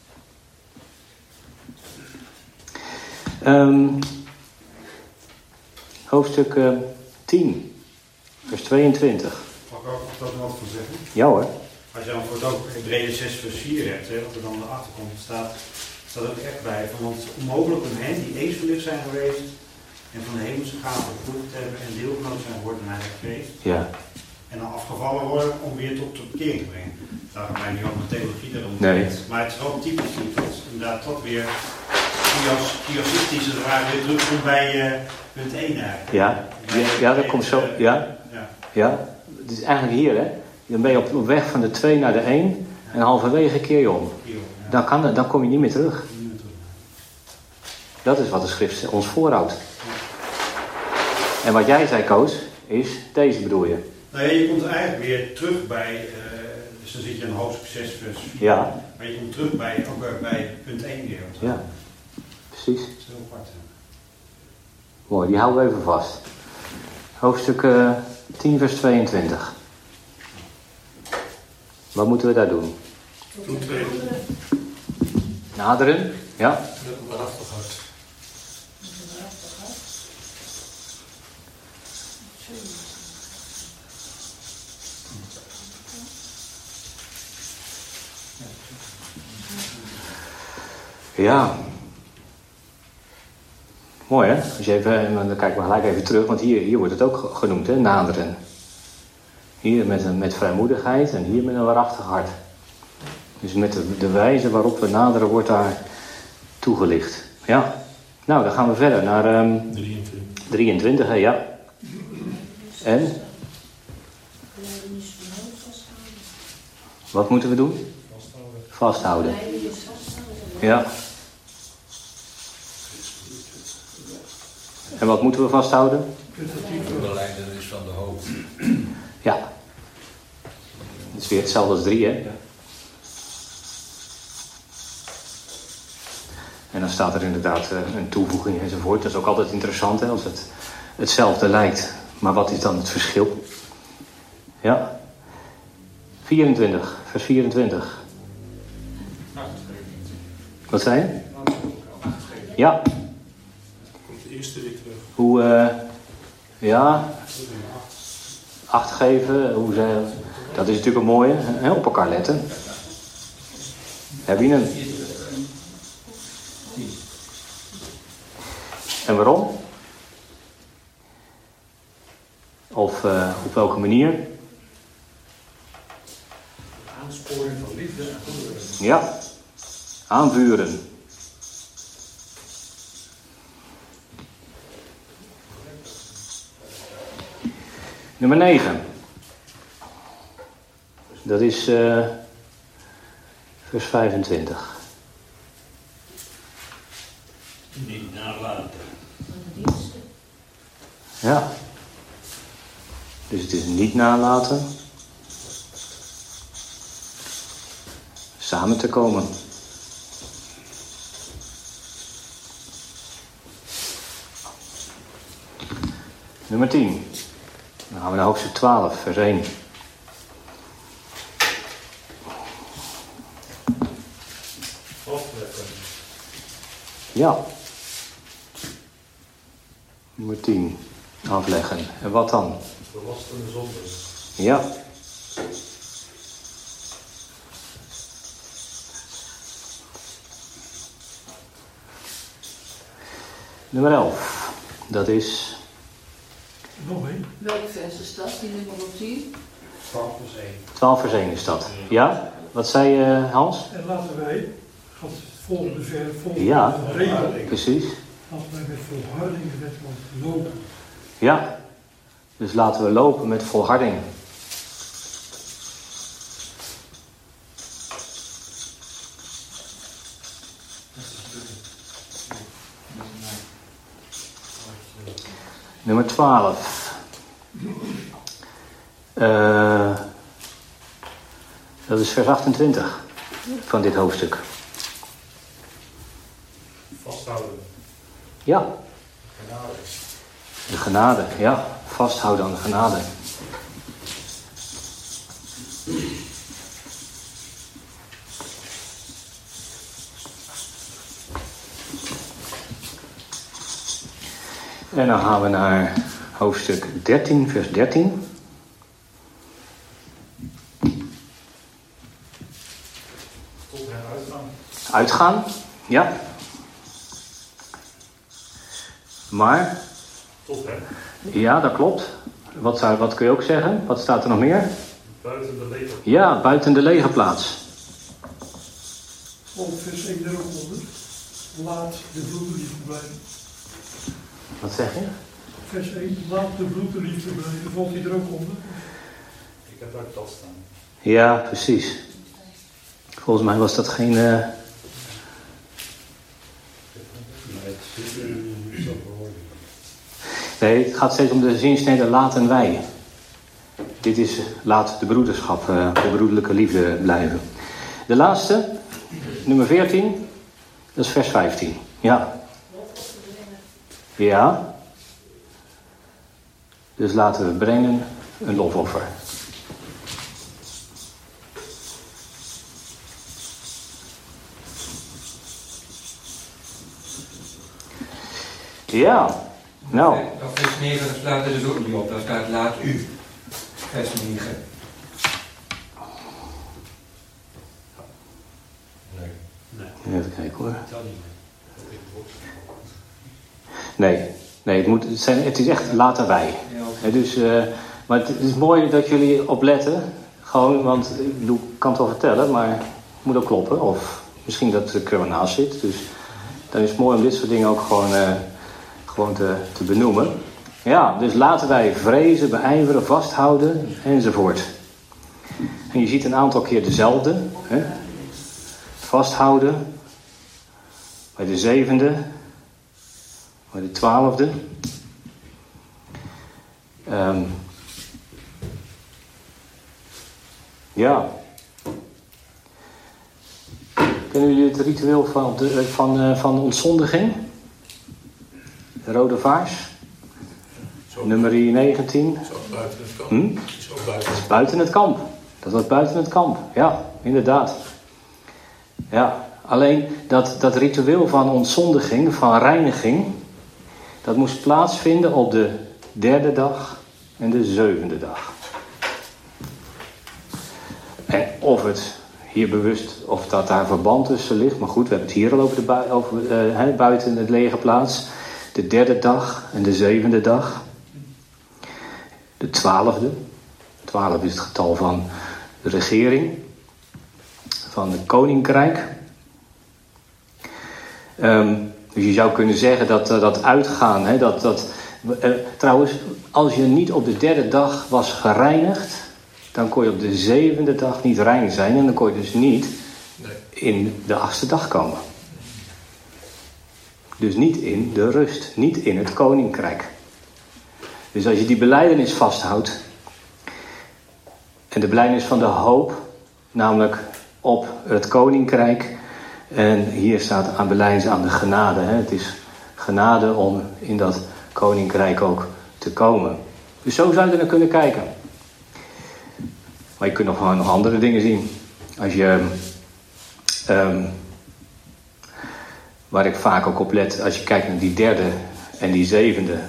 Um, hoofdstuk uh, tien, vers tweeëntwintig. Mag ik ook nog wat van zeggen? Ja hoor. Als je dan voor het ook Hebreeën zes vers vier hebt, hè, wat er dan erachter komt, staat, staat ook echt bij. Van, want het is onmogelijk om hen die eens verlicht zijn geweest en van de hemelse gaven geproefd hebben en deelgenoot zijn geworden naar het geest. Ja. En dan afgevallen worden om weer tot de bekering te brengen. Daar gaan wij niet over de theologie daarom. Nee. Maar het is wel typisch dat inderdaad dat weer kiosistisch, waar weer terugkomt bij uh, punt één eigenlijk. Ja, ja, ja dat komt zo. Ja. Ja. Ja, het is eigenlijk hier, hè. Dan ben je op weg van de twee naar de één en halverwege keer je om. Dan, kan, dan kom je niet meer terug. Dat is wat de schrift ons voorhoudt. En wat jij zei, Koos, is deze bedoel je? Nou ja, je komt eigenlijk weer terug bij, uh, dus dan zit je in hoofdstuk zes vers vier. Ja. Maar je komt terug bij, ook bij punt één weer. Ja, precies. Dat is heel apart. Hè? Mooi, die houden we even vast. Hoofdstuk uh, tien vers tweeëntwintig. Wat moeten we daar doen? Toetreden. Naderen, ja. Met een waarachtig hart. Ja. Mooi hè? Als je even, dan kijken we gelijk even terug, want hier, hier wordt het ook genoemd, hè? Naderen. Hier met, met vrijmoedigheid en hier met een waarachtig hart. Dus met de, de wijze waarop we naderen wordt daar toegelicht. Ja. Nou, dan gaan we verder naar um, drieëntwintig. drieëntwintig, hè? Ja. En? Wat moeten we doen? Vasthouden. Ja. En wat moeten we vasthouden? De belijdenis van de hoop. Ja. Het is weer hetzelfde als drie, hè? En dan staat er inderdaad een toevoeging enzovoort. Dat is ook altijd interessant, hè, als het hetzelfde lijkt. Maar wat is dan het verschil? Ja. vierentwintig, vers vierentwintig. Wat zei je? Ja. Komt de eerste weer terug. Hoe, uh, ja, acht geven, hoe ze, dat is natuurlijk een mooie, hè, op elkaar letten. Heb je hem? En waarom? Of uh, op welke manier? Aansporing van liefde en goede werken. Ja. Aanvuren. Nummer negen. Dat is uh, vers vijfentwintig. Niet nalaten. Ja. Dus het is niet nalaten. Samen te komen. Nummer tien. Dan gaan we naar hoofdstuk twaalf, vers één. Vastleggen. Ja. Nummer tien. Afleggen. En wat dan? Belastende zonden. Ja. Nummer elf. Dat is... Nog één. Welk vers is dat, die nummer tien? twaalf vers één. twaalf vers één is dat. Ja? Wat zei je, Hans? En laten wij, gaat het volgende ver, volgende Ja, regel. precies. Laten wij met volharding met ons lopen. Ja. Dus laten we lopen met volharding. Nummer twaalf. Uh, dat is vers achtentwintig van dit hoofdstuk. Vasthouden. Ja. Genade. De genade, ja. Vasthouden aan de genade. En dan gaan we naar hoofdstuk dertien, vers dertien. Tot hen uitgaan. Uitgaan, ja. Maar... Tot hen. Ja, dat klopt. Wat, zou, wat kun je ook zeggen? Wat staat er nog meer? Buiten de legerplaats. Ja, buiten de legerplaats. Volgt vers één er ook onder. Laat de broederliefde blijven. Wat zeg je? Vers één, laat de broederliefde blijven. Volgt die er ook onder? Ik heb daar dat staan. Ja, precies. Volgens mij was dat geen... Uh... Nee, het gaat steeds om de zinsnede laten wij. Dit is laat de broederschap, uh, de broederlijke liefde blijven. De laatste, nummer veertien, dat is vers vijftien. Ja. Ja. Dus laten we brengen een lofoffer. Ja. Nou. Dat vers negen staat er dus ook niet op. Daar staat laat u. Vers negen. Nee. Nee. Even kijken hoor. Nee, nee het, moet, het, zijn, het is echt laten wij. Ja, dus, uh, maar het is mooi dat jullie opletten. Gewoon, want ik bedoel, ik kan het wel vertellen, maar het moet ook kloppen. Of misschien dat de er naast zit. Dus dan is het mooi om dit soort dingen ook gewoon, uh, gewoon te, te benoemen. Ja, dus laten wij vrezen, beijveren, vasthouden enzovoort. En je ziet een aantal keer dezelfde. Hè? Vasthouden. Bij de zevende. Bij de twaalfde. Um, ja. Kennen jullie het ritueel van, de, van, uh, van ontzondiging? De rode vaars? Zo. Nummer negentien. Zo buiten het kamp. Hm? Zo buiten. Dat is buiten het kamp. Dat was buiten het kamp. Ja, inderdaad. Ja, alleen dat, dat ritueel van ontzondiging, van reiniging, dat moest plaatsvinden op de derde dag en de zevende dag. En of het hier bewust, of dat daar verband tussen ligt, maar goed, we hebben het hier al over, de bui, over uh, buiten het legerplaats. De derde dag en de zevende dag. De twaalfde. Twaalf is het getal van de regering. van het koninkrijk. Um, dus je zou kunnen zeggen dat uh, dat uitgaan, hè, dat, dat, uh, trouwens, als je niet op de derde dag was gereinigd, dan kon je op de zevende dag niet rein zijn en dan kon je dus niet in de achtste dag komen. Dus niet in de rust, niet in het koninkrijk. Dus als je die belijdenis vasthoudt, en de belijdenis van de hoop, namelijk op het koninkrijk, en hier staat aan belijdenis aan de genade. Hè? Het is genade om in dat koninkrijk ook te komen. Dus zo zou je er naar kunnen kijken. Maar je kunt nog gewoon nog andere dingen zien. Als je, um, waar ik vaak ook op let, als je kijkt naar die derde en die zevende,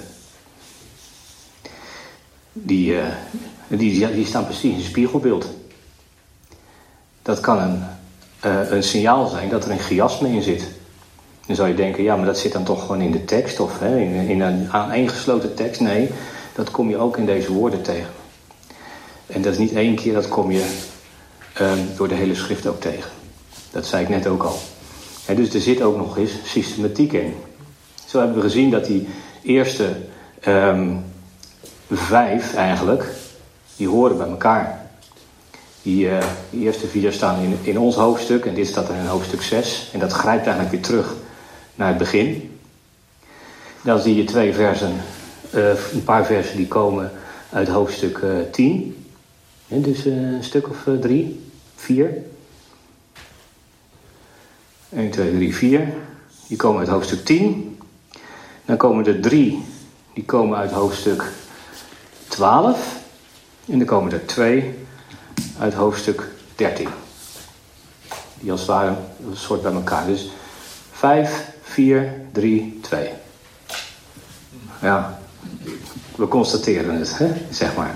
die, uh, die, die staan precies in een spiegelbeeld. Dat kan een, uh, een signaal zijn dat er een chiasme in zit. Dan zou je denken, ja, maar dat zit dan toch gewoon in de tekst of hè, in, in een aaneengesloten tekst. Nee, dat kom je ook in deze woorden tegen. En dat is niet één keer, dat kom je uh, door de hele schrift ook tegen. Dat zei ik net ook al. He, dus er zit ook nog eens systematiek in. Zo hebben we gezien dat die eerste um, vijf eigenlijk, die horen bij elkaar. Die, uh, die eerste vier staan in, in ons hoofdstuk en dit staat er in hoofdstuk zes. En dat grijpt eigenlijk weer terug naar het begin. Dan zie je twee versen, uh, een paar versen die komen uit hoofdstuk uh, tien. He, dus uh, een stuk of uh, drie, vier. een, twee, drie, vier. Die komen uit hoofdstuk tien. Dan komen er drie, die komen uit hoofdstuk twaalf. En dan komen er twee uit hoofdstuk dertien. Die als het ware een soort bij elkaar. Dus vijf, vier, drie, twee. Ja, we constateren het, hè? Zeg maar.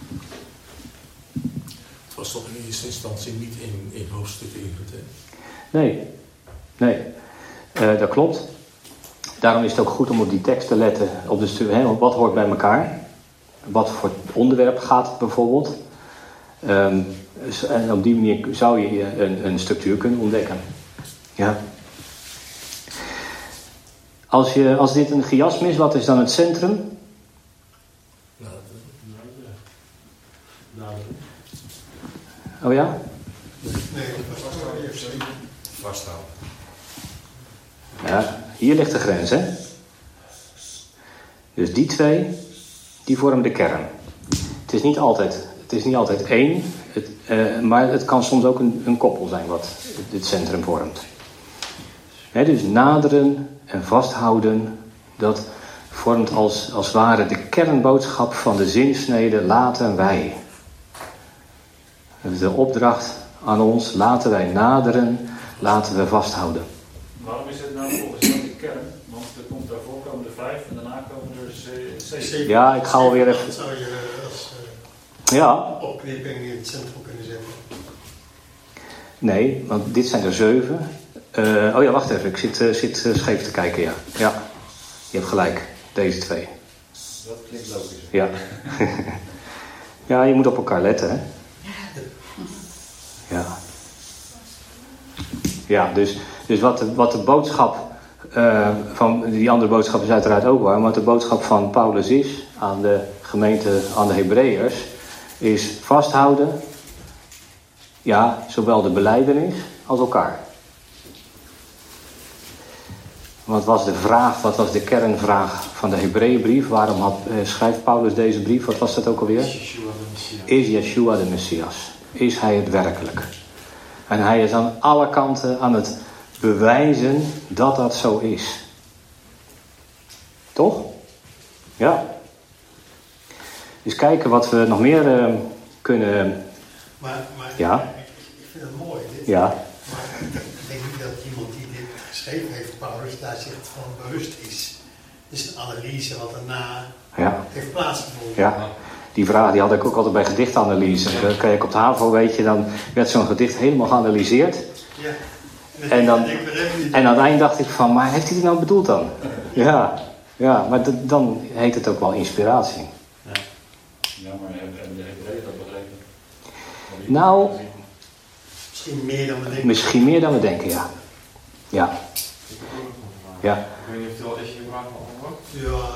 Het was toch in eerste instantie niet in, in hoofdstukken ingezet? Nee, nee, uh, dat klopt. Daarom is het ook goed om op die tekst te letten. Op de stu- hè, wat hoort bij elkaar? Wat voor onderwerp gaat het bijvoorbeeld? Um, en op die manier zou je een, een structuur kunnen ontdekken. Ja. Als, je, als dit een chiasme is, wat is dan het centrum? Oh ja? Nee, dat was wel eerst. Vasthouden. Ja, hier ligt de grens, hè? Dus die twee, die vormen de kern. Het is niet altijd, het is niet altijd één, het, uh, maar het kan soms ook een, een koppel zijn wat dit centrum vormt. He, dus naderen en vasthouden, dat vormt als, als het ware de kernboodschap van de zinsnede laten wij. De opdracht aan ons, laten wij naderen, laten we vasthouden. Waarom is het nou volgens jou de kern? Want er komt daarvoor komen er vijf en daarna komen er zeven. Ja, ik ga alweer even... Dat zou je als uh, ja. opknipping in het centrum kunnen zetten. Nee, want dit zijn er zeven. Uh, oh ja, wacht even. Ik zit, uh, zit uh, scheef te kijken, ja. Ja, je hebt gelijk. Deze twee. Dat klinkt logisch. Ja. Ja, je moet op elkaar letten, hè. Ja. Ja, dus, dus wat, de, wat de boodschap uh, van... Die andere boodschap is uiteraard ook waar. Maar wat de boodschap van Paulus is aan de gemeente, aan de Hebreeërs, is vasthouden. Ja, zowel de belijdenis als elkaar. Wat was de vraag, wat was de kernvraag van de Hebreeënbrief? Waarom had, uh, schrijft Paulus deze brief? Wat was dat ook alweer? Is Yeshua de Messias? Is Yeshua de Messias? Is hij het werkelijk? En hij is aan alle kanten aan het bewijzen dat dat zo is. Toch? Ja. Dus kijken wat we nog meer uh, kunnen... Maar, maar ja. Ik vind het mooi, dit. Ja. Maar ik denk niet dat iemand die dit geschreven heeft, Paulus, daar zich van bewust is. Het is een analyse wat daarna ja. heeft plaatsgevonden. Ja. Die vraag die had ik ook altijd bij gedichtanalyse. Dan kreeg ik op de HAVO, weet je, dan werd zo'n gedicht helemaal geanalyseerd. Ja. En, dan, en aan het eind dacht ik van, maar heeft hij het nou bedoeld dan? Ja, ja, maar d- dan heet het ook wel inspiratie. Ja, ja maar hebben de Hebreeën dat begrepen? Nou, Misschien meer dan we denken. Misschien meer dan we denken, ja. Ja. Ja. Ik weet niet of het wel is je vraag beantwoord. Ja.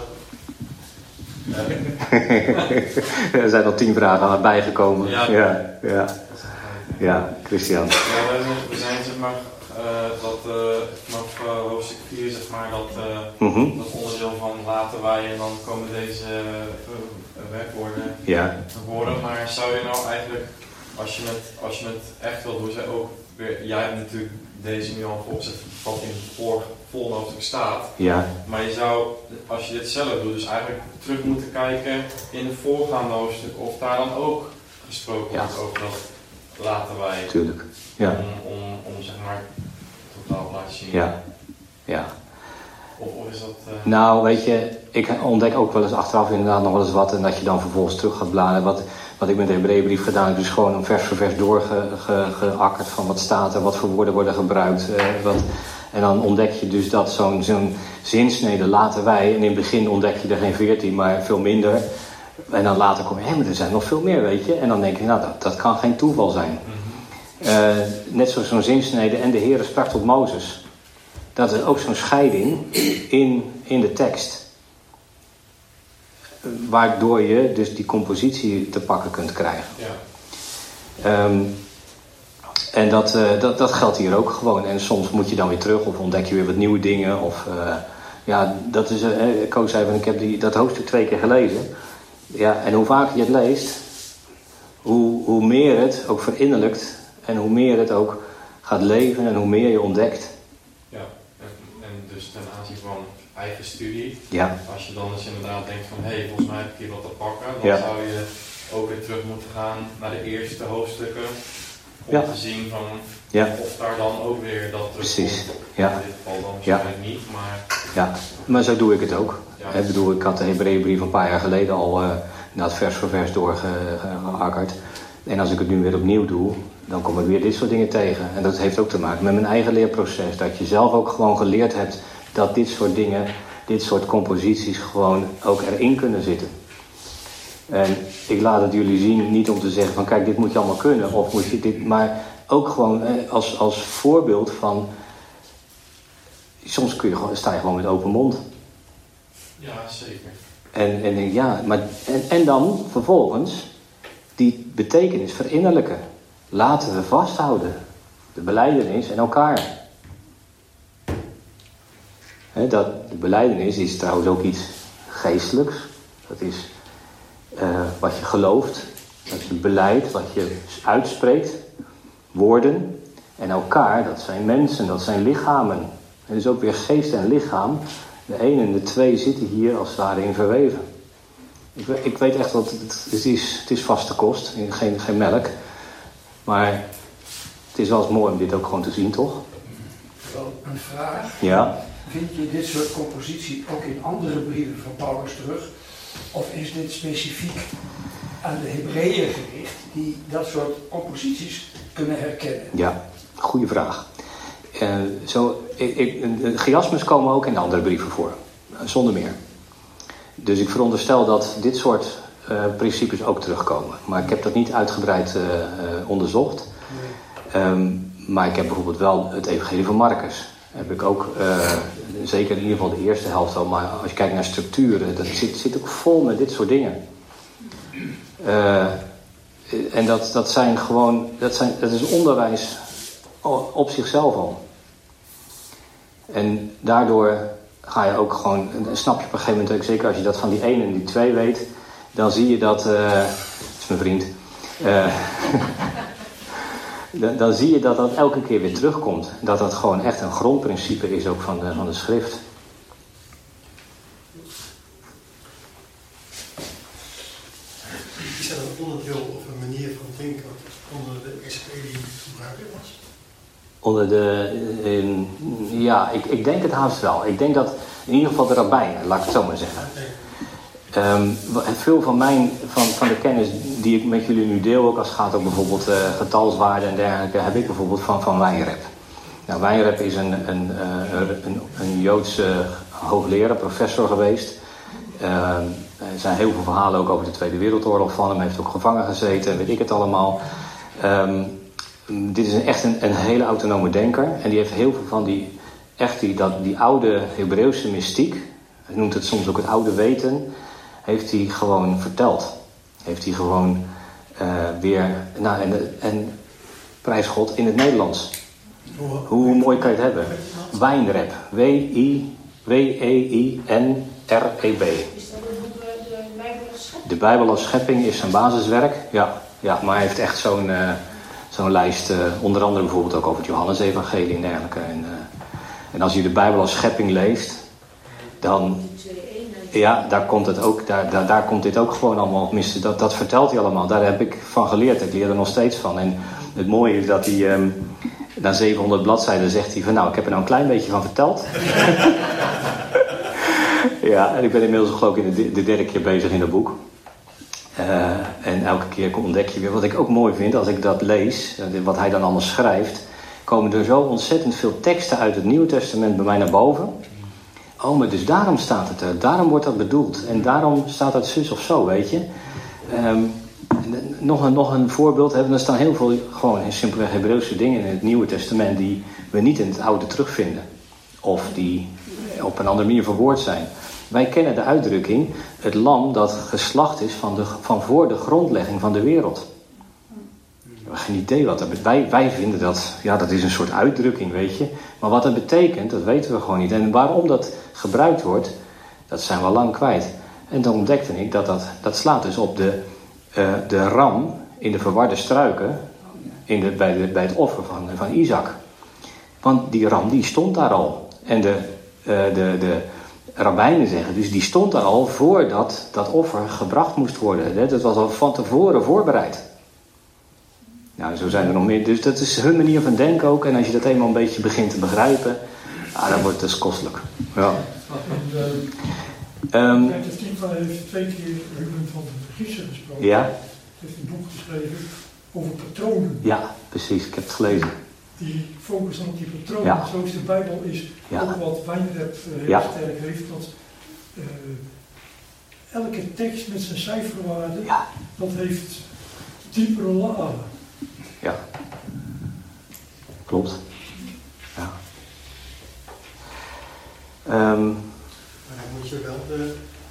Er zijn al tien vragen aan bijgekomen. Ja. Ja, ja. Ja, Christian. Ja, we zijn, we zijn zeg maar, uh, dat uh, vanaf uh, hoofdstuk vier, zeg maar, dat, uh, Mm-hmm. dat onderdeel van laten wij en dan komen deze uh, werkwoorden Ja. te horen. Maar zou je nou eigenlijk, als je het, als je het echt wil doen, zou ook weer, jij hebt natuurlijk deze nu al opzet wat in het voor, volgende hoofdstuk staat. Ja. Maar je zou, als je dit zelf doet, dus eigenlijk terug moeten kijken in het voorgaande hoofdstuk of daar dan ook gesproken Ja. wordt over dat laten wij. Tuurlijk. Ja. Om, om, om zeg maar totaal te laten zien. Ja. Ja. Of, of is dat... Uh... Nou, weet je, ik ontdek ook wel eens achteraf inderdaad nog wel eens wat en dat je dan vervolgens terug gaat bladeren. Wat, wat ik met de Hebreeënbrief gedaan heb, dus gewoon een vers voor vers doorgeakkerd van wat staat er, wat voor woorden worden gebruikt. Eh, wat, en dan ontdek je dus dat zo'n zo'n zinsnede laten wij, en in het begin ontdek je er geen veertien, maar veel minder. En dan later kom je, hé, maar er zijn nog veel meer, weet je. En dan denk je, nou, dat, dat kan geen toeval zijn. Uh, net zoals zo'n zinsnede, en de Heere sprak tot Mozes. Dat is ook zo'n scheiding in, in de tekst. Waardoor je dus die compositie te pakken kunt krijgen. Ja. Um, en dat, uh, dat, dat geldt hier ook gewoon. En soms moet je dan weer terug of ontdek je weer wat nieuwe dingen. Of, uh, ja, dat is, uh, Koos zei van, ik heb die, dat hoofdstuk twee keer gelezen. Ja, en hoe vaker je het leest, hoe, hoe meer het ook verinnerlijkt. En hoe meer het ook gaat leven en hoe meer je ontdekt. Ja, en, en dus ten aanzien van eigen studie. Ja. Als je dan dus inderdaad denkt van, hé, hey, volgens mij heb ik hier wat te pakken. Dan Ja. zou je ook weer terug moeten gaan naar de eerste hoofdstukken. Om Ja. te zien van, Ja. of daar dan ook weer dat terugkomt. Precies, ja. In dit geval dan Ja. waarschijnlijk niet, maar... Ja, maar zo doe ik het ook. Ja. Ik bedoel, ik had de Hebreeënbrief een paar jaar geleden al uh, inderdaad vers voor vers doorgeakkerd. En als ik het nu weer opnieuw doe, dan kom ik weer dit soort dingen tegen. En dat heeft ook te maken met mijn eigen leerproces. Dat je zelf ook gewoon geleerd hebt dat dit soort dingen, dit soort composities gewoon ook erin kunnen zitten. En ik laat het jullie zien, niet om te zeggen van kijk, dit moet je allemaal kunnen. Of moet je dit, maar ook gewoon als, als voorbeeld van... Soms kun je gewoon, sta je gewoon met open mond. Ja, zeker. En, en denk ja, maar en, en dan vervolgens die betekenis verinnerlijken. Laten we vasthouden. De belijdenis en elkaar. He, dat, de belijdenis is trouwens ook iets geestelijks. Dat is uh, wat je gelooft. Dat je beleidt, wat je uitspreekt. Woorden. En elkaar, dat zijn mensen, dat zijn lichamen. Het is ook weer geest en lichaam. De een en de twee zitten hier als het ware in verweven. Ik, ik weet echt dat het, het, is, het is vaste kost, geen, geen melk. Maar het is wel eens mooi om dit ook gewoon te zien, toch? Wel een vraag. Ja. Vind je dit soort compositie ook in andere brieven van Paulus terug? Of is dit specifiek aan de Hebreeën gericht die dat soort composities kunnen herkennen? Ja, goede vraag. Uh, zo, ik, ik, chiasmes komen ook in andere brieven voor, zonder meer. Dus ik veronderstel dat dit soort uh, principes ook terugkomen. Maar ik heb dat niet uitgebreid uh, uh, onderzocht. Um, maar ik heb bijvoorbeeld wel het evangelie van Marcus. Heb ik ook, uh, zeker in ieder geval de eerste helft al. Maar als je kijkt naar structuren, dat zit, zit ook vol met dit soort dingen. Uh, en dat, dat zijn gewoon, dat, zijn, dat is onderwijs op zichzelf al. En daardoor ga je ook gewoon, snap je op een gegeven moment ook, zeker als je dat van die één en die twee weet, dan zie je dat, uh, dat is mijn vriend, uh, dan, dan zie je dat dat elke keer weer terugkomt. Dat dat gewoon echt een grondprincipe is ook van de, van de schrift. Is dat een onderdeel of een manier van denken wat onder de S P die gebruikelijk was? Onder de, in, ja, ik, ik denk het haast wel. Ik denk dat in ieder geval de rabbijnen, laat ik het zo maar zeggen. Um, veel van, mijn, van, van de kennis die ik met jullie nu deel, ook als het gaat om bijvoorbeeld uh, getalswaarden en dergelijke, heb ik bijvoorbeeld van, van Wijnrep. Nou, Wijnrep is een, een, uh, een, een Joodse hoogleraar, professor geweest. Uh, er zijn heel veel verhalen ook over de Tweede Wereldoorlog van hem. Hij heeft ook gevangen gezeten, weet ik het allemaal. Um, dit is een, echt een, een hele autonome denker. En die heeft heel veel van die, echt die, dat, die oude Hebreeuwse mystiek. Hij noemt het soms ook het oude weten. Heeft hij gewoon verteld. Heeft hij gewoon uh, weer... Nou, en, en prijs God in het Nederlands. Hoe mooi kan je het hebben? Wijnrep. W I W E I N R E B. Is dat een boek, de Bijbel als schepping? De Bijbel als schepping is zijn basiswerk. Ja, ja, maar hij heeft echt zo'n, uh, zo'n lijst. Uh, onder andere bijvoorbeeld ook over het Johannes-evangelie en dergelijke. En, uh, en als je de Bijbel als schepping leest, dan... Ja, daar komt, het ook, daar, daar, daar komt dit ook gewoon allemaal op. Dat, dat vertelt hij allemaal. Daar heb ik van geleerd. Ik leer er nog steeds van. En het mooie is dat hij... Um, na zevenhonderd bladzijden zegt hij van... Nou, ik heb er nou een klein beetje van verteld. Ja, en ik ben inmiddels geloof ik in de, de derde keer bezig in het boek. Uh, en elke keer ontdek je weer... Wat ik ook mooi vind, als ik dat lees... Wat hij dan allemaal schrijft... Komen er zo ontzettend veel teksten uit het Nieuwe Testament bij mij naar boven... Oh, maar dus daarom staat het er. Daarom wordt dat bedoeld. En daarom staat het zus of zo, weet je. Um, nog, een, nog een voorbeeld. Hè, er staan heel veel gewoon in simpelweg Hebreeuwse dingen in het Nieuwe Testament... die we niet in het Oude terugvinden. Of die op een andere manier verwoord zijn. Wij kennen de uitdrukking... het lam dat geslacht is van, de, van voor de grondlegging van de wereld. We hebben geen idee wat dat betekent. Wij, wij vinden dat, ja, dat is een soort uitdrukking, weet je. Maar wat dat betekent, dat weten we gewoon niet. En waarom dat gebruikt wordt, dat zijn we lang kwijt. En dan ontdekte ik dat dat, dat slaat dus op de, uh, de ram in de verwarde struiken... In de, bij, de, bij het offer van, van Isaac. Want die ram, die stond daar al. En de, uh, de, de rabbijnen zeggen, dus die stond daar al voordat dat offer gebracht moest worden. Dat was al van tevoren voorbereid. Nou, zo zijn er nog meer. Dus dat is hun manier van denken ook. En als je dat eenmaal een beetje begint te begrijpen, ah, dan wordt het dus kostelijk. Ja. Um, de Stiefva heeft twee keer Ruben van de Giesen gesproken. Ja. Hij heeft een boek geschreven over patronen. Ja, precies. Ik heb het gelezen. Die focus dan op die patronen. Ja. Zoals de Bijbel is, ja. ook wat Wijnrep uh, heel ja. sterk heeft. Dat uh, elke tekst met zijn cijferwaarde, ja. dat heeft diepere lagen. Ja, klopt. Ja. Um, maar dan moet je wel de,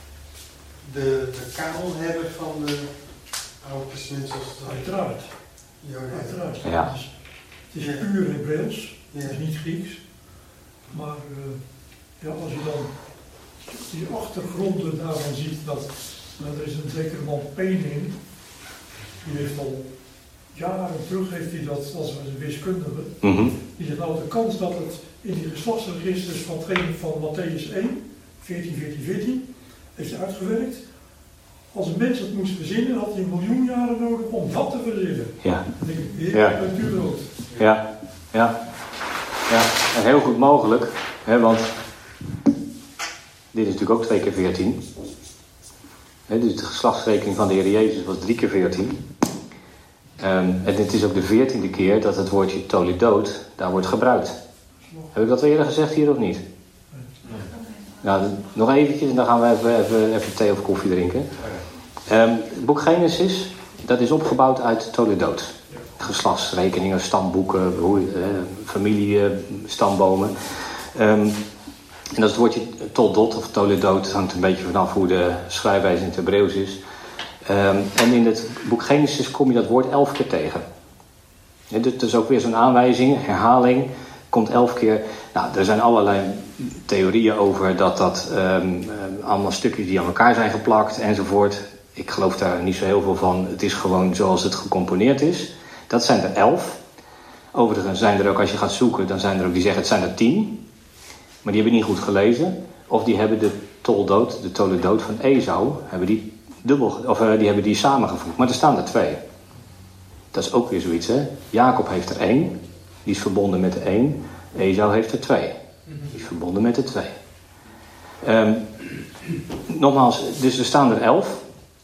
de, de kanon hebben van de Oude Testament zoals het uiteraard. Ja, uiteraard. Ja. Het is, het is puur Hebreeuws, ja. Het is niet Grieks. Maar uh, ja, als je dan die achtergronden daarvan ziet, dat nou, er is een zekere man Pening, die heeft al jaren terug heeft hij dat als een wiskundige. Mm-hmm. Die zegt nou de kans dat het in die geslachtsregisters van, van Mattheüs één, veertien, veertien, veertien, heeft hij uitgewerkt. Als een mens het moest verzinnen, had hij een miljoen jaren nodig om dat te verzinnen. Ja. Dan denk ik, ja. Natuurrood. Ja, ja. Ja, en heel goed mogelijk, hè, want dit is natuurlijk ook twee keer veertien. Hè, dus de geslachtsrekening van de Heer Jezus was drie keer veertien. Um, en het is ook de veertiende keer dat het woordje toledoot daar wordt gebruikt. Heb ik dat al eerder gezegd hier of niet? Nee. Nou, nog eventjes en dan gaan we even, even, even thee of koffie drinken. Um, het boek Genesis, dat is opgebouwd uit toledoot. Geslachtsrekeningen, stamboeken, uh, familiestambomen. Um, en dat is het woordje toldot of toledoot. Het hangt een beetje vanaf hoe de schrijfwijze in het Hebreeuws is. Um, en in het boek Genesis kom je dat woord elf keer tegen. Ja, dus dat is ook weer zo'n aanwijzing, herhaling, komt elf keer. Nou, er zijn allerlei theorieën over dat dat um, allemaal stukjes die aan elkaar zijn geplakt enzovoort. Ik geloof daar niet zo heel veel van. Het is gewoon zoals het gecomponeerd is. Dat zijn er elf. Overigens zijn er ook, als je gaat zoeken, dan zijn er ook die zeggen het zijn er tien. Maar die hebben niet goed gelezen. Of die hebben de toldood, de toledoot van Esau, hebben die dubbel, of uh, die hebben die samengevoegd. Maar er staan er twee. Dat is ook weer zoiets, hè. Jacob heeft er één. Die is verbonden met de één. Esau heeft er twee. Die is verbonden met de twee. Um, nogmaals, dus er staan er elf.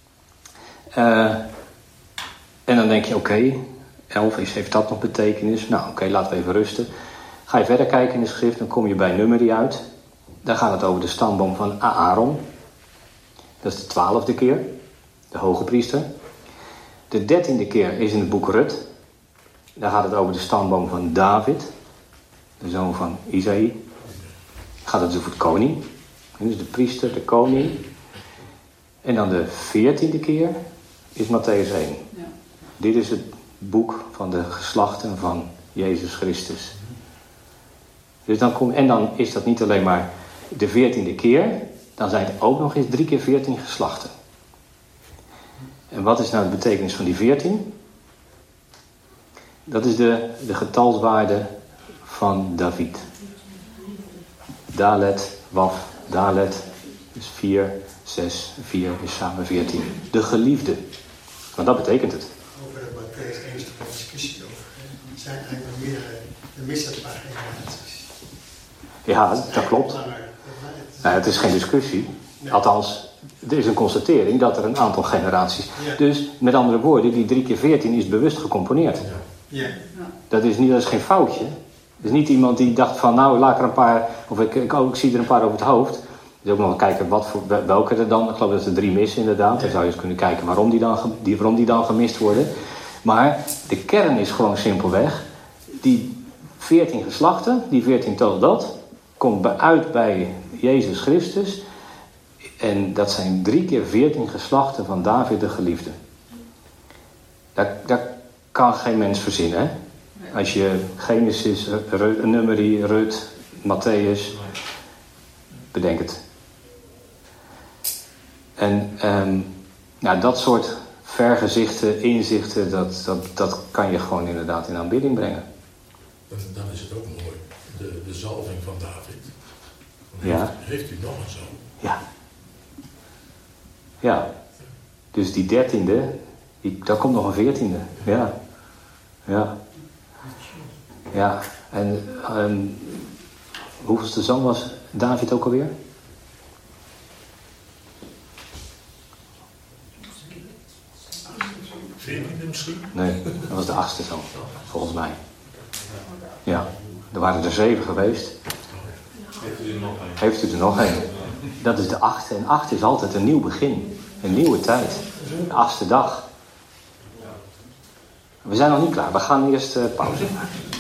Uh, en dan denk je, oké, okay, elf is, heeft dat nog betekenis? Nou, oké, okay, laten we even rusten. Ga je verder kijken in de schrift, dan kom je bij Numeri uit. Daar gaat het over de stamboom van Aaron. Dat is de twaalfde keer, de hoge priester. De dertiende keer is in het boek Rut. Daar gaat het over de stamboom van David, de zoon van Isaïe. Dan gaat het dus over de koning. Dus de priester, de koning. En dan de veertiende keer is Mattheüs één. Ja. Dit is het boek van de geslachten van Jezus Christus. Dus dan kom, en dan is dat niet alleen maar de veertiende keer, dan zijn het ook nog eens drie keer veertien geslachten. En wat is nou de betekenis van die veertien? Dat is de, de getalswaarde van David. Dalet, Waf, Dalet is vier, zes, vier is samen veertien. De geliefde. Want dat betekent het. Over de Matthäus één is er een discussie over. Het zijn eigenlijk meerdere, de missen een paar generaties. Ja, dat klopt. Nou, het is geen discussie. Althans, er is een constatering dat er een aantal generaties... Ja. Dus, met andere woorden, die drie keer veertien is bewust gecomponeerd. Ja. Dat is, niet, dat is geen foutje. Het is niet iemand die dacht van, nou, laat ik er een paar... Of ik, ik, oh, ik zie er een paar over het hoofd. Dus ook nog wel kijken wat voor, welke er dan... Ik geloof dat er drie missen inderdaad. Dan zou je eens kunnen kijken waarom die dan, die, waarom die dan gemist worden. Maar de kern is gewoon simpelweg... Die veertien geslachten, die veertien dat komt uit bij Jezus Christus. En dat zijn drie keer veertien geslachten van David de geliefde. Dat, dat kan geen mens verzinnen, hè? Als je Genesis, Numeri, Rut, Matthäus, bedenk het. En um, nou, dat soort vergezichten, inzichten, dat, dat, dat kan je gewoon inderdaad in aanbidding brengen. Dan, dan is het ook mooi, de, de zalving van David. Ja. Heeft, heeft u nog een zoon? Ja. Ja. Dus die dertiende, die, daar komt nog een veertiende. Ja. Ja. Ja. En um, hoeveelste zoon was David ook alweer? veertiende misschien? Nee, dat was de achtste zoon, volgens mij. Ja, er waren er zeven geweest. Heeft u er nog een? Heeft u er nog een? Dat is de achtste. En acht is altijd een nieuw begin. Een nieuwe tijd. De achtste dag. We zijn nog niet klaar. We gaan eerst uh, pauze maken.